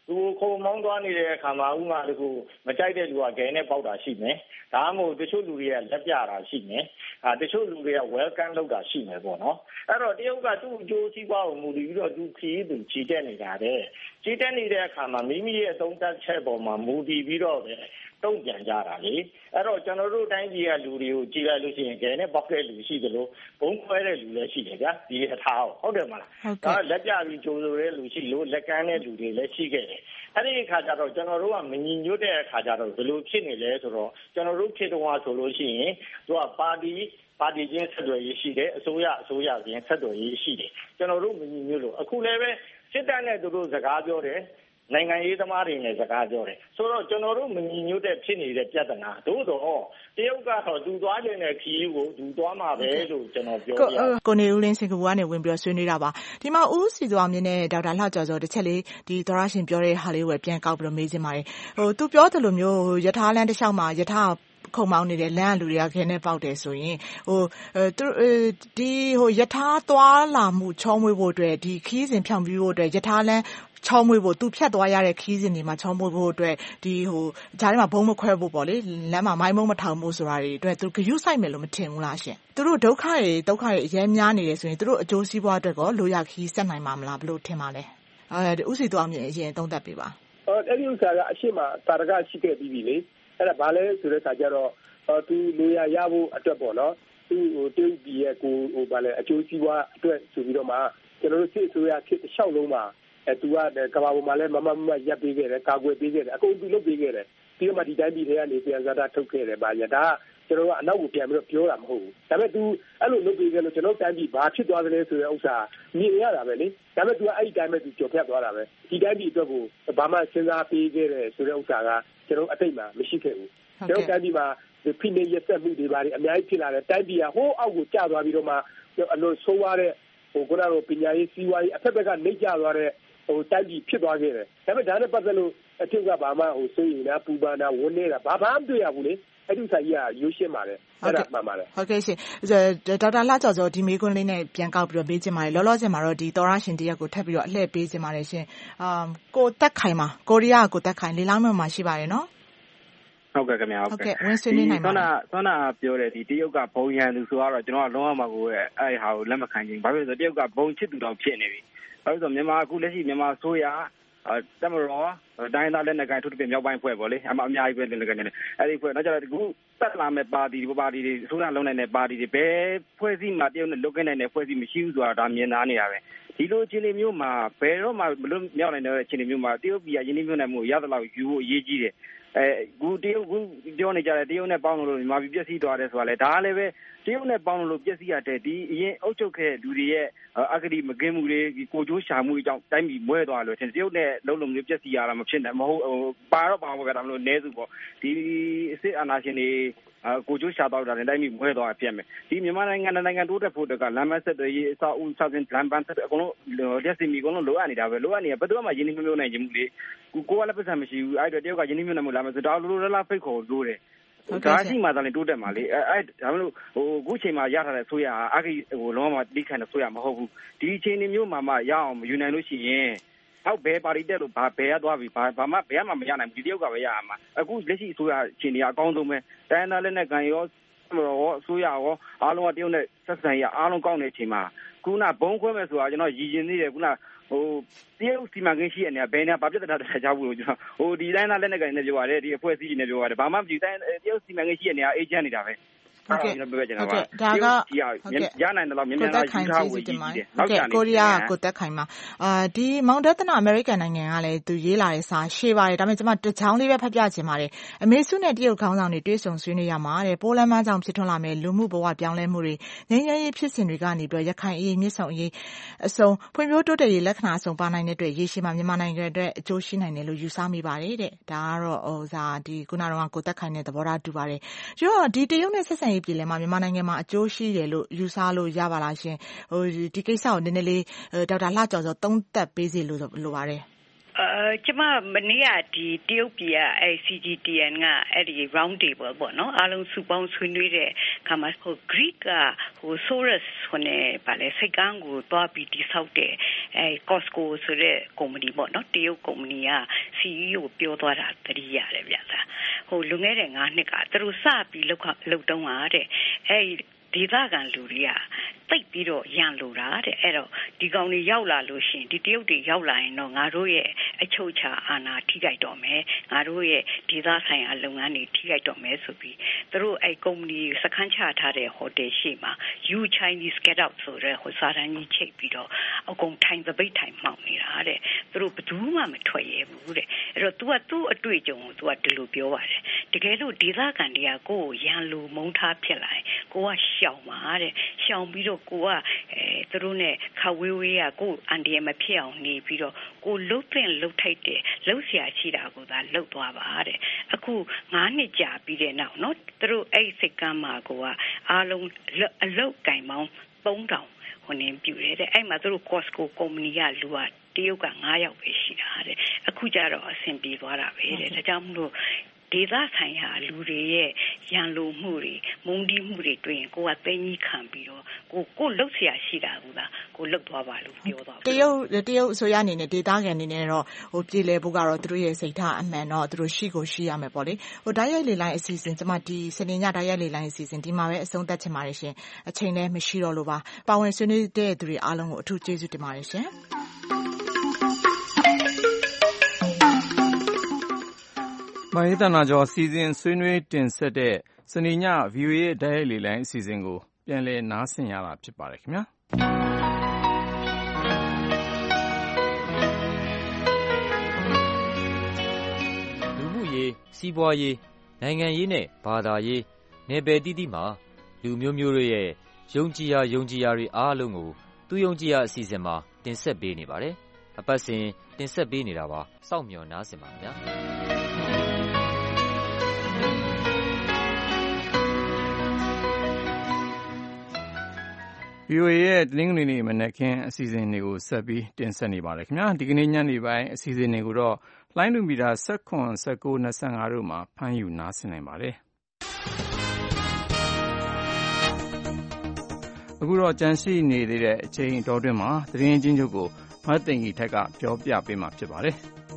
သူခုံမောင်းသွားနေတဲ့အခါမှာဥမာတကူမကြိုက်တဲ့လူကဂဲနဲ့ပေါက်တာရှိမယ်ဒါမှမဟုတ်တချို့လူတွေကလက်ပြတာရှိမယ်အာတချို့လူတွေက welcome လုပ်တာရှိမယ်ပေါ့နော်အဲ့တော့တရုတ်ကသူ့အကျိုးစီးပွားကိုမူတည်ပြီးတော့သူခရီးသူချီတက်နေတာတဲ့ချီတက်နေတဲ့အခါမှာမိမိရဲ့သုံးသပ်ချက်ပေါ်မှာမူတည်ပြီးတော့ပဲတုံ့ပြန်ကြတာလေအဲ့တော့ကျွန်တော်တို့တိုင်းပြည်ကလူတွေကိုကြည့်လိုက်လို့ရှိရင်ဂဲနဲ့ပေါက်တဲ့လူရှိသလိုဘုံခွဲတဲ့လူလည်းရှိတယ်ဗျာဒီအထားဟုတ်တယ်မလားဒါလက်ပြပြီးကြိုးဆိုတဲ့လူရှိလို့လက်ကမ်းတဲ့လူတွေလည်းရှိခဲ့တယ်အဲ့ဒီအခါကျတော့ကျွန်တော်တို့ကမညီညွတ်တဲ့အခါကျတော့ဘယ်လိုဖြစ်နေလဲဆိုတော့ကျွန်တော်တို့ဖြစ်တော့ဆိုလို့ရှိရင်သူကပါတီပါတီချင်းဆက်သွယ်ရေးရှိတယ်အစိုးရအစိုးရချင်းဆက်သွယ်ရေးရှိတယ်ကျွန်တော်တို့မညီညွတ်လို့အခုလည်းပဲစစ်တပ်နဲ့သူတို့စကားပြောတယ်နိုင်ငံရေးသမားတွေနဲ့စကားပြောတယ်ဆိုတော့ကျွန်တော်တို့မညီညွတ်တဲ့ဖြစ်နေတဲ့ပြဿနာသို့တော့တရုတ်ကတော့သူသွားနေတဲ့ခီးကိုသူသွားမှာပဲလို့ကျွန်တော်ပြောပြ
ကိုနေဦးလင်းစင်ကာပူကနေဝင်ပြီးဆွေးနွေးတာပါဒီမှာဦးစီသူအောင်မြင့်နဲ့ဒေါက်တာလှကျော်ကျော်တစ်ချက်လေးဒီသောရရှင်ပြောတဲ့ဟာလေးကိုပြန်ကောက်ပြီးတော့မေးချင်ပါတယ်ဟိုသူပြောတယ်လို့မျိုးယထာလန်းတစ်လျှောက်မှာယထာခုံမောင်းနေတဲ့လမ်းလူတွေကခင်းနဲ့ပေါက်တယ်ဆိုရင်ဟိုသူဒီဟိုယထာသွားလာမှုချောမွေ့ဖို့အတွက်ဒီခီးစဉ်ဖြောင်းပြီးဖို့အတွက်ယထာလန်းချောမွေ့ဖို့သူဖြတ်သွားရတဲ့ခီးစဉ်တွေမှာချောမွေ့ဖို့အတွက်ဒီဟိုဂျားထဲမှာဘုံမခွဲဖို့ပေါ့လေလမ်းမှာမိုင်းမုံမထောင်ဖို့ဆိုတာတွေအတွက်သူဂရုစိုက်မယ်လို့မထင်ဘူးလားရှင်သူတို့ဒုက္ခတွေဒုက္ခတွေအများများနေတယ်ဆိုရင်သူတို့အကျိုးစီးပွားအတွက်ကောလိုရခီးဆက်နိုင်မှာမလားဘယ်လိုထင်ပါလဲအဲဥစီတော်အမြင်အရင်သုံးသပ်ပေးပါ
အော်အဲ့ဒီဥစ္စာကအရှိမတာရကရှိခဲ့ပြီးပြီလေအဲ့ဒါဘာလဲဆိုတဲ့အခါကျတော့သူလိုရရဖို့အတွက်ပေါ့နော်သူဟိုတိတ်ပြည်ရဲ့ကိုဟိုဘာလဲအကျိုးစီးပွားအတွက်ဆိုပြီးတော့မှကျွန်တော်တို့စစ်အစိုးရခေတ်တစ်လျှောက်လုံးမှာအဲသူကကဘာပေါ်မှာလဲမမမရပ်ပေးခဲ့တယ်ကာကွယ်ပေးခဲ့တယ်အကုန်သူလုပ်ပေးခဲ့တယ်ပြီးတော့မှဒီတိုင်းပြည်တွေကနေပြန်စားတာထုတ်ခဲ့တယ်ဗာရဒါကျွန်တော်ကအနောက်ကိုပြန်ပြီးတော့ပြောတာမဟုတ်ဘူးဒါပေမဲ့ तू အဲ့လိုလုပ်ပေးခဲ့လို့ကျွန်တော်တိုင်းပြည်ဘာဖြစ်သွားသလဲဆိုတဲ့ဥစ္စာမြင်ရတာပဲလေဒါပေမဲ့ तू ကအဲ့ဒီတိုင်းပဲ तू ကြော်ဖြတ်သွားတာပဲဒီတိုင်းပြည်အတွက်ကိုဘာမှစဉ်းစားပေးခဲ့တယ်ဆိုတဲ့ဥစ္စာကကျွန်တော်အတိတ်မှာမရှိခဲ့ဘူးကျွန်တော်တိုင်းပြည်မှာဖိနေရဆက်မှုတွေဘာတွေအများကြီးဖြစ်လာတယ်တိုင်းပြည်ကဟိုးအောက်ကိုကျသွားပြီးတော့မှအလွန်ဆိုးရတဲ့ဟိုခုနကပညာရေးစီးပွားရေးအဖက်ဖက်ကနှိမ့်ကျသွားတဲ့ဟိုတိုက်ပြီးဖြစ်သွားခဲ့တယ်ဒါပေမဲ့ဒါနဲ့ပတ်သက်လို့အထက်ကဘာမှဟိုစိုးရိမ်တာပူပန်တာဝန်းနေတာဘာမှမတွေ့ရဘူးလေအဲ့ဒီဆိုင်ကြီးကရိုးရှင်းပါတယ်အဲ့ဒါမှန်ပါတယ်
ဟုတ်ကဲ့ရှင်ဒေါက်တာလှကျော်ကျော်ဒီမေးခွန်းလေးနဲ့ပြန်ကောက်ပြီးတော့ပေးချင်ပါတယ်လောလောဆယ်မှာတော့ဒီသောရရှင်တရက်ကိုထပ်ပြီးတော့အလှည့်ပေးချင်ပါတယ်ရှင်အာကိုတက်ခိုင်မှာကိုရီးယားကိုတက်ခိုင်လေးလောင်းမြို့မှာရှိပါတယ်နော်
ဟုတ်ကဲ့ခင်ဗျာ
ဟုတ်ကဲ့ဝင်ဆွေးနွေးနိုင်ပါ
ဘူးဆွမ်းနာပြောတယ်ဒီတရုတ်ကဘုံရန်သူဆိုတော့ကျွန်တော်ကလုံးဝမကိုအဲ့ဟာကိုလက်မခံချင်းဘာဖြစ်လို့ဆိုတရုတ်ကဘုံချစ်သူတောင်ဖြစ်နေပြီဘာလို့ဆိုမြန်မာအခုလက်ရှိမြန်မာဆိုရတမရောတိုင်းသားလက်နက်ကိုင်ထုတ်ပြမြောက်ပိုင်းဖွဲ့ပေါ့လေအမအများကြီးပဲလက်နက်ကိုင်နေအဲ့ဒီဖွဲ့တော့ကျတော့အခုတက်လာမဲ့ပါတီဒီပါတီတွေအစိုးရလုံးနိုင်တဲ့ပါတီတွေဘယ်ဖွဲ့စည်းမှာတရုတ်နဲ့လုတ်ခဲ့နိုင်တဲ့ဖွဲ့စည်းမရှိဘူးဆိုတာဒါမြင်သားနေတာပဲဒီလိုအခြေအနေမျိုးမှာဘယ်တော့မှမလွတ်မြောက်နိုင်တဲ့အခြေအနေမျိုးမှာတရုတ်ပြည်ကယင်းနှိမ့်မြုံနိုင်မှုရသလောက်ယူဖို့အရေးကြီးတယ်အဲအခုတရုတ်ကပြောနေကြတယ်တရုတ်နဲ့ပေါင်းလို့မြန်မာပြည်ပြည့်စည်သွားတယ်ဆိုတာလေဒါလည်းပဲတရုတ်နဲ့ပေါင်းလို့ပြည့်စည်ရတဲ့ဒီအရင်အုပ်ချုပ်ခဲ့လူတွေရဲ့အဂတိမကင်းမှုတွေကိုကြိုးရှာမှုတွေကြောင့်တိုင်းပြည်မွဲသွားလို့ထင်တရုတ်နဲ့လုံးလုံးမျိုးပြည့်စည်ရတာမဖြစ်နိုင်မဟုတ်ပါတော့ပါဘောကဒါမလို့နဲစုပေါ့ဒီစစ်အာဏာရှင်တွေကိုကြိုးရှာတော့တာနဲ့တိုင်းပြည်မွဲသွားပြတ်မယ်ဒီမြန်မာနိုင်ငံနိုင်ငံတိုးတက်ဖို့တကလမ်းမဆက်တွေအစအဦးစသဖြင့်လမ်းပန်းဆက်အကုန်လုံးလက်စီမီအကုန်လုံးလိုအပ်နေတာပဲလိုအပ်နေဘယ်တော့မှရင်းနှီးမြှုပ်နှံခြင်းမှုလေကိုကိုကလည်းပတ်စံမရှိဘူးအဲ့တော့တရုတ်ကရင်းနှီးမြှုပ်နှံမှုလာမယ်ဆိုတော့လိုလိုလားလားဖိတ်ခေါ်လို့တယ်ဒါရှိမှသာလေတိုးတက်မှာလေအဲဒါမလို့ဟိုအခုချိန်မှာရထားတဲ့ဆိုရအဂိဟိုလုံးဝတိခံတဲ့ဆိုရမဟုတ်ဘူးဒီအချိန်မျိုးမှာမှရအောင်ယူနိုင်လို့ရှိရင်အောက်ဘဲပါတီတက်လို့ဘာဘဲရသွားပြီဘာဘာမှဘဲမှမရနိုင်ဘူးဒီတယောက်ကပဲရမှာအခုလက်ရှိဆိုရအချိန်ကြီးအကောင်းဆုံးပဲတိုင်းသားလက်နဲ့ကန်ရောရောဆိုရရောအားလုံးကတရုတ်နဲ့ဆက်ဆံရအားလုံးကောင်းတဲ့အချိန်မှာခုနဘုံခွဲမဲ့ဆိုတာကျွန်တော်ရည်ရင်သေးတယ်ခုနဟိုတရုတ်စီမံကိန်းရှိရနေဘယ်နေဘာပြဿနာတက်ကြဘူးလို့ကျွန်တော်ဟိုဒီတိုင်းသားလက်နဲ့ကန်နဲ့ပြောရတယ်ဒီအဖွဲ့အစည်းတွေနဲ့ပြောရတယ်ဘာမှမကြည့်တိုင်းတရုတ်စီမံကိန်းရှိရနေတာအေဂျင့်နေတာပဲ
ဟုတ်ကဲ့ဟုတ်ကဲ့ဒါက
ရနိုင်တယ်လို့မြန်မြန်လာယူထားဝေးကြည့်တယ်
ဟုတ်ကဲ့ကိုရီးယားကိုတက်ခိုင်မှာအာဒီမောင်ဒသနာအမေရိကန်နိုင်ငံကလည်းသူရေးလာတဲ့စာရှေ့ပါတယ်ဒါပေမဲ့ကျွန်မတစ်ချောင်းလေးပဲဖတ်ပြချင်ပါတယ်အမေစုနဲ့တရုတ်ခေါင်းဆောင်တွေတွေ့ဆုံဆွေးနွေးရမှာတဲ့ပိုးလမ်းမကြောင့်ဖြစ်ထွန်းလာမဲ့လူမှုဘဝပြောင်းလဲမှုတွေငြိမ်းချမ်းရေးဖြစ်စဉ်တွေကနေပြီးရခိုင်အေးမြစ်ဆုံအေးအစုံဖွံ့ဖြိုးတိုးတက်ရေးလက္ခဏာအစုံပါနိုင်တဲ့အတွက်ရေရှည်မှာမြန်မာနိုင်ငံအတွက်အကျိုးရှိနိုင်တယ်လို့ယူဆမိပါတယ်တဲ့ဒါကတော့ဟိုစာဒီခုနကတော့ကိုတက်ခိုင်နဲ့သဘောထားတူပါတယ်ကျတော့ဒီတရုတ်နဲ့ဆက်ဆံရေးပြည်လဲမှာမြန်မာနိုင်ငံမှာအကျိုးရှိတယ်လို့ယူဆလို့ရပါလားရှင်ဟိုဒီကိစ္စကိုနည်းနည်းလေးဒေါက်တာလှကျော်ကျော်သုံးသပ်ပေးစီလို့လိုပါတယ်
呃，这嘛没你啊，的第二批啊，哎 ，C G T N 啊，哎，的 round table 不喏，阿龙苏邦村里的，他们和 Greek 啊，和 Soros 和呢，把来西港个多比第少的，哎 ，Costco 说的公司不喏，第二公司啊 ，C E O 标多少的哩呀嘞，边子，和另外人啊，那个，都是啥比流康流动啊的，哎。地大干路的呀，对比着养路啦的，哎喽，地高你要啦路线，地丢的要来喏，俺罗也一抽查安那体改到没，俺罗也地大山啊路俺你体改到没所比，都是哎公里是看查他的好的些嘛 ，You Chinese get out 说的，或啥人你切比着，我讲谈着被谈忙你啦的，都是不多嘛没退也不的，哎喽，多多对中多的路标啊的，这个路地大干的呀，过养路蒙他撇来，过小嘛的，小比着过啊，诶，这种呢，靠微微啊，过安迪嘛票呢，比着过路边路太的，路下去啦，过咱路多吧的，啊，过俺呢家比的闹，喏，这种哎是干嘛过啊？阿龙路路改毛东道，可能比如的，哎嘛，这种 Costco 公司啊，路啊，第二个俺要为是啦的，啊，过家了先比多啦为的，他讲么？地大山下路的也养路木的蒙地木的对，我话对你看比咯，我我路下是啦，我啦，我路多吧路标到。
တရုတ်တရုတ်ဆိုရအနေနဲ့ဒေတာကန်အနေနဲ့တော့ဟိုပြည်လဲဖို့ကတော့သူတို့ရဲ့စိတ်ထားအမှန်တော့သူတို့ရှိကိုရှိရမယ်ပေါ့လေဟိုဓာတ်ရိုက်လေလိုင်းအစီအစဉ်ကျမဒီစနေညဓာတ်ရိုက်လေလိုင်းအစီအစဉ်ဒီမှာပဲအဆုံးသတ်ချင်ပါတယ်ရှင်အချိန်လည်းမရှိတော့လို့ပါပါဝင်ဆွေးနွေးတဲ့သူတွေအားလုံးကိုအထူးကျေးဇူးတင်ပါတယ်ရှင်
မဟိတနာကျော်စီစဉ်ဆွေးနွေးတင်ဆက်တဲ့စနေည ဗွီအိုအေ ဓာတ်ရိုက်လေလိုင်းအစီအစဉ်ကိုပြန်လည်နားဆင်ရတာဖြစ်ပါတယ်ခင်ဗျာ
လူမှုရေးစီးပွားရေးနိုင်ငံရေးနဲ့ဘာသာရေးနယ်ပယ်တိတိမှာလူမျိုးမျိုးတွေရဲ့ယုံကြည်ရာယုံကြည်ရာတွေအားလုံးကိုသူယုံကြည်ရာအစီအစဉ်မှာတင်ဆက်ပေးနေပါတယ်အပတ်စဉ်တင်ဆက်ပေးနေတာပါစောင့်မျှော်နားဆင်ပါခင်ဗျာ
ဗွီအိုအေရဲ့တနင်္ဂနွေနေ့မနက်ခင်းအစီအစဉ်တွေကိုဆက်ပြီးတင်ဆက်နေပါတယ်ခင်ဗျာဒီကနေ့ညနေပိုင်းအစီအစဉ်တွေကိုတော့လိုင်းလူမီတာ၁၇ ၁၉ ၂၅တို့မှာဖမ်းယူနားဆင်နိုင်ပါတယ်အခုတော့ကြန့်ရှိနေသေးတဲ့အချိန်တော်တွင်းမှာသတင်းချင်းချုပ်ကိုမတ်သိင်ကြီးထက်ကပြောပြပေးမှာဖြစ်ပါတယ်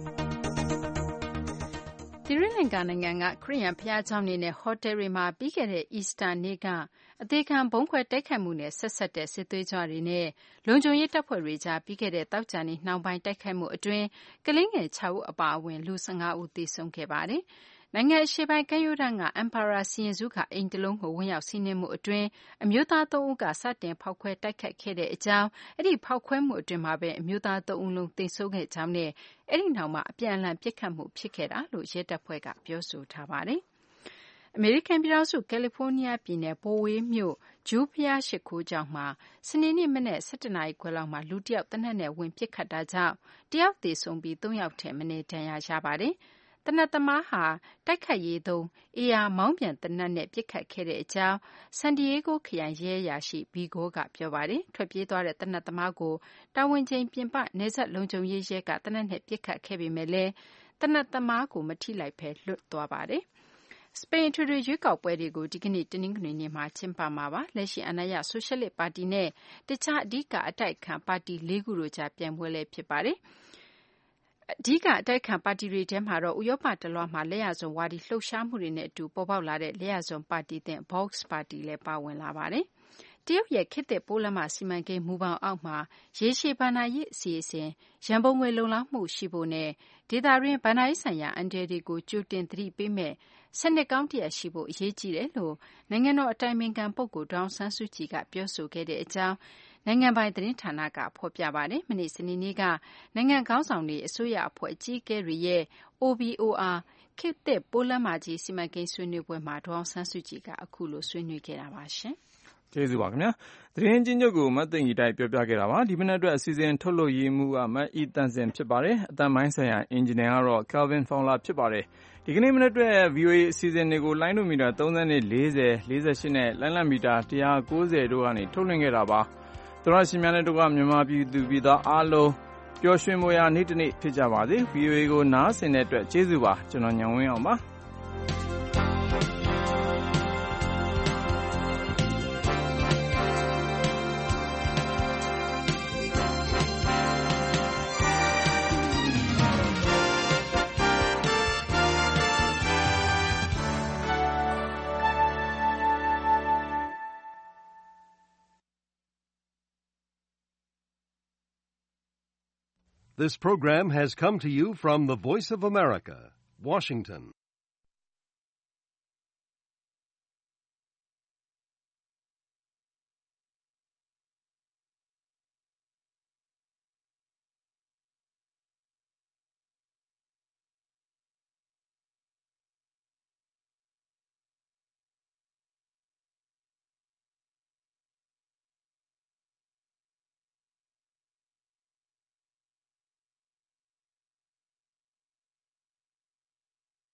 သီရိလင်္ကာနိုင်ငံကခရစ်ယာန်ဘုရားကျောင်းတွေနဲ့ဟိုတယ်တွေမှာပြီးခဲ့တဲ့အီစတာနေ့ကအသေခံဗုံးခွဲတိုက်ခိုက်မှုနဲ့ဆက်စပ်တဲ့စစ်သွေးကြွတွေနဲ့လုံခြုံရေးတပ်ဖွဲ့တွေကြားပြီးခဲ့တဲ့သောကြာနေ့နှောင်းပိုင်းတိုက်ခိုက်မှုအတွင်းကလေးငယ်၆ဦးအပါအဝင်လူ၁၅ဦးသေဆုံးခဲ့ပါတယ်။နိုင်ငံအရှေ့ပိုင်းကမ်းရိုးတန်းကအမ်ပါရာစီရင်စုကအိမ်တလုံးကိုဝင်ရောက်စီးနင်းမှုအတွင်းအမျိုးသား၃ဦးကစတင်ဖောက်ခွဲတိုက်ခိုက်ခဲ့တဲ့အကြောင်းအဲ့ဒီဖောက်ခွဲမှုအတွင်းမှာပဲအမျိုးသား၃ဦးလုံးသေဆုံးခဲ့ကြောင်းနဲ့အဲ့ဒီနောက်မှာအပြန်အလှန်ပစ်ခတ်မှုဖြစ်ခဲ့တာလို့ရဲတပ်ဖွဲ့ကပြောဆိုထားပါတယ်။အမေရိကန်ပြည်ထောင်စုကယ်လီဖိုးနီးယားပြည်နယ်ပိုဝေးမြို့ဂျူးဘုရားရှိခိုးကျောင်းမှာစနေနေ့မနက်၁၁နာရီခွဲလောက်မှာလူတယောက်သေနတ်နဲ့ဝင်ပစ်ခတ်တာကြောင့်တယောက်သေဆုံးပြီး၃ယောက်ထက်မနည်းဒဏ်ရာရပါတယ်။သေနတ်သမားဟာတိုက်ခိုက်ရေးသုံးအေအာမောင်းပြန်သေနတ်နဲ့ပစ်ခတ်ခဲ့တဲ့အကြောင်းဆန်ဒီယေဂိုခရိုင်ရဲအရာရှိဘီဂိုကပြောပါတယ်။ထွက်ပြေးသွားတဲ့သေနတ်သမားကိုတာဝန်ချိန်ပြင်ပနယ်စပ်လုံခြုံရေးရဲကသေနတ်နဲ့ပစ်ခတ်ခဲ့ပေမဲ့လည်းသေနတ်သမားကိုမထိလိုက်ဘဲလွတ်သွားပါတယ်။စပိန်အထွေထွေရွေးကောက်ပွဲတွေကိုဒီကနေ့တနင်္ဂနွေနေ့မှာကျင်းပမှာပါ။လက်ရှိအာဏာရဆိုရှယ်လစ်ပါတီနဲ့တခြားအဓိကအတိုက်အခံပါတီလေးခုတို့ကြားပြိုင်ပွဲလည်းဖြစ်ပါတယ်။အဓိကအတိုက်အခံပါတီတွေထဲမှာတော့ဥရောပတလွှားမှာလက်ယာစွန်းဝါဒီလှုပ်ရှားမှုတွေနဲ့အတူပေါ်ပေါက်လာတဲ့လက်ယာစွန်းပါတီသစ် Vox ပါတီလည်းပါဝင်လာပါတယ်။တရုတ်ရဲ့ခေတ်သစ်ပိုးလမ်းမစီမံကိန်းမူဘောင်အောက်မှာရေရှည်ဘဏ္ဍာရေးအစီအစဉ်ရန်ပုံငွေလုံလောက်မှုရှိဖို့နဲ့ဒေသတွင်းဘဏ္ဍာရေးဆိုင်ရာအန္တရာယ်တွေကိုကြိုတင်သတိပေးမဲ့စနစ်ကောင်းတရပ်ရှိဖို့အရေးကြီးတယ်လို့နိုင်ငံတော်အတိုင်ပင်ခံပုဂ္ဂိုလ်ဒေါ်အောင်ဆန်းစုကြည်ကပြောဆိုခဲ့တဲ့အကြောင်းနိုင်ငံပိုင်သတင်းဌာနကဖော်ပြပါတယ်။မနေ့စနေနေ့ကနိုင်ငံခေါင်းဆောင်တွေအစိုးရအဖွဲ့အကြီးအကဲတွေရဲ့ အို ဘီ အို အာ ခေတ်သစ်ပိုးလမ်းမကြီးစီမံကိန်းဆွေးနွေးပွဲမှာဒေါ်အောင်ဆန်းစုကြည်ကအခုလိုဆွေးနွေးခဲ့တာပါရှင်။
ကျေးဇူးပါခင်ဗျာသတင်းချင်းချုပ်ကိုမတ်သိင်ကြီးတိုက်ပြောပြခဲ့တာပါဒီမနေ့အတွက်အစီအစဉ်ထုတ်လို့ရမှုကမတ်ဤတန်စင်ဖြစ်ပါတယ်အတန်ပိုင်းဆိုင်ရာအင်ဂျင်နီယာကတော့ Calvin Fowler ဖြစ်ပါတယ်ဒီကနေ့မနေ့အတွက် ဗွီအိုအေ အစီအစဉ်တွေကိုလိုင်းနိုမီတာ၃၄၀ ၄၈နဲ့လိုင်းလံမီတာ၁၉၀တို့ကနေထုတ်လွှင့်ခဲ့တာပါသောရရှိများနဲ့တို့ကမြန်မာပြည်သူပြည်သားအားလုံးပျော်ရွှင်မွေရာနေ့တစ်နေ့ဖြစ်ကြပါစေ။ ဗွီအိုအေ ကိုနားဆင်တဲ့အတွက်ကျေးဇူးပါ။ကျွန်တော်ညောင်ဝင်းအောင်ပါ။
This program has come to you from the Voice of America, Washington.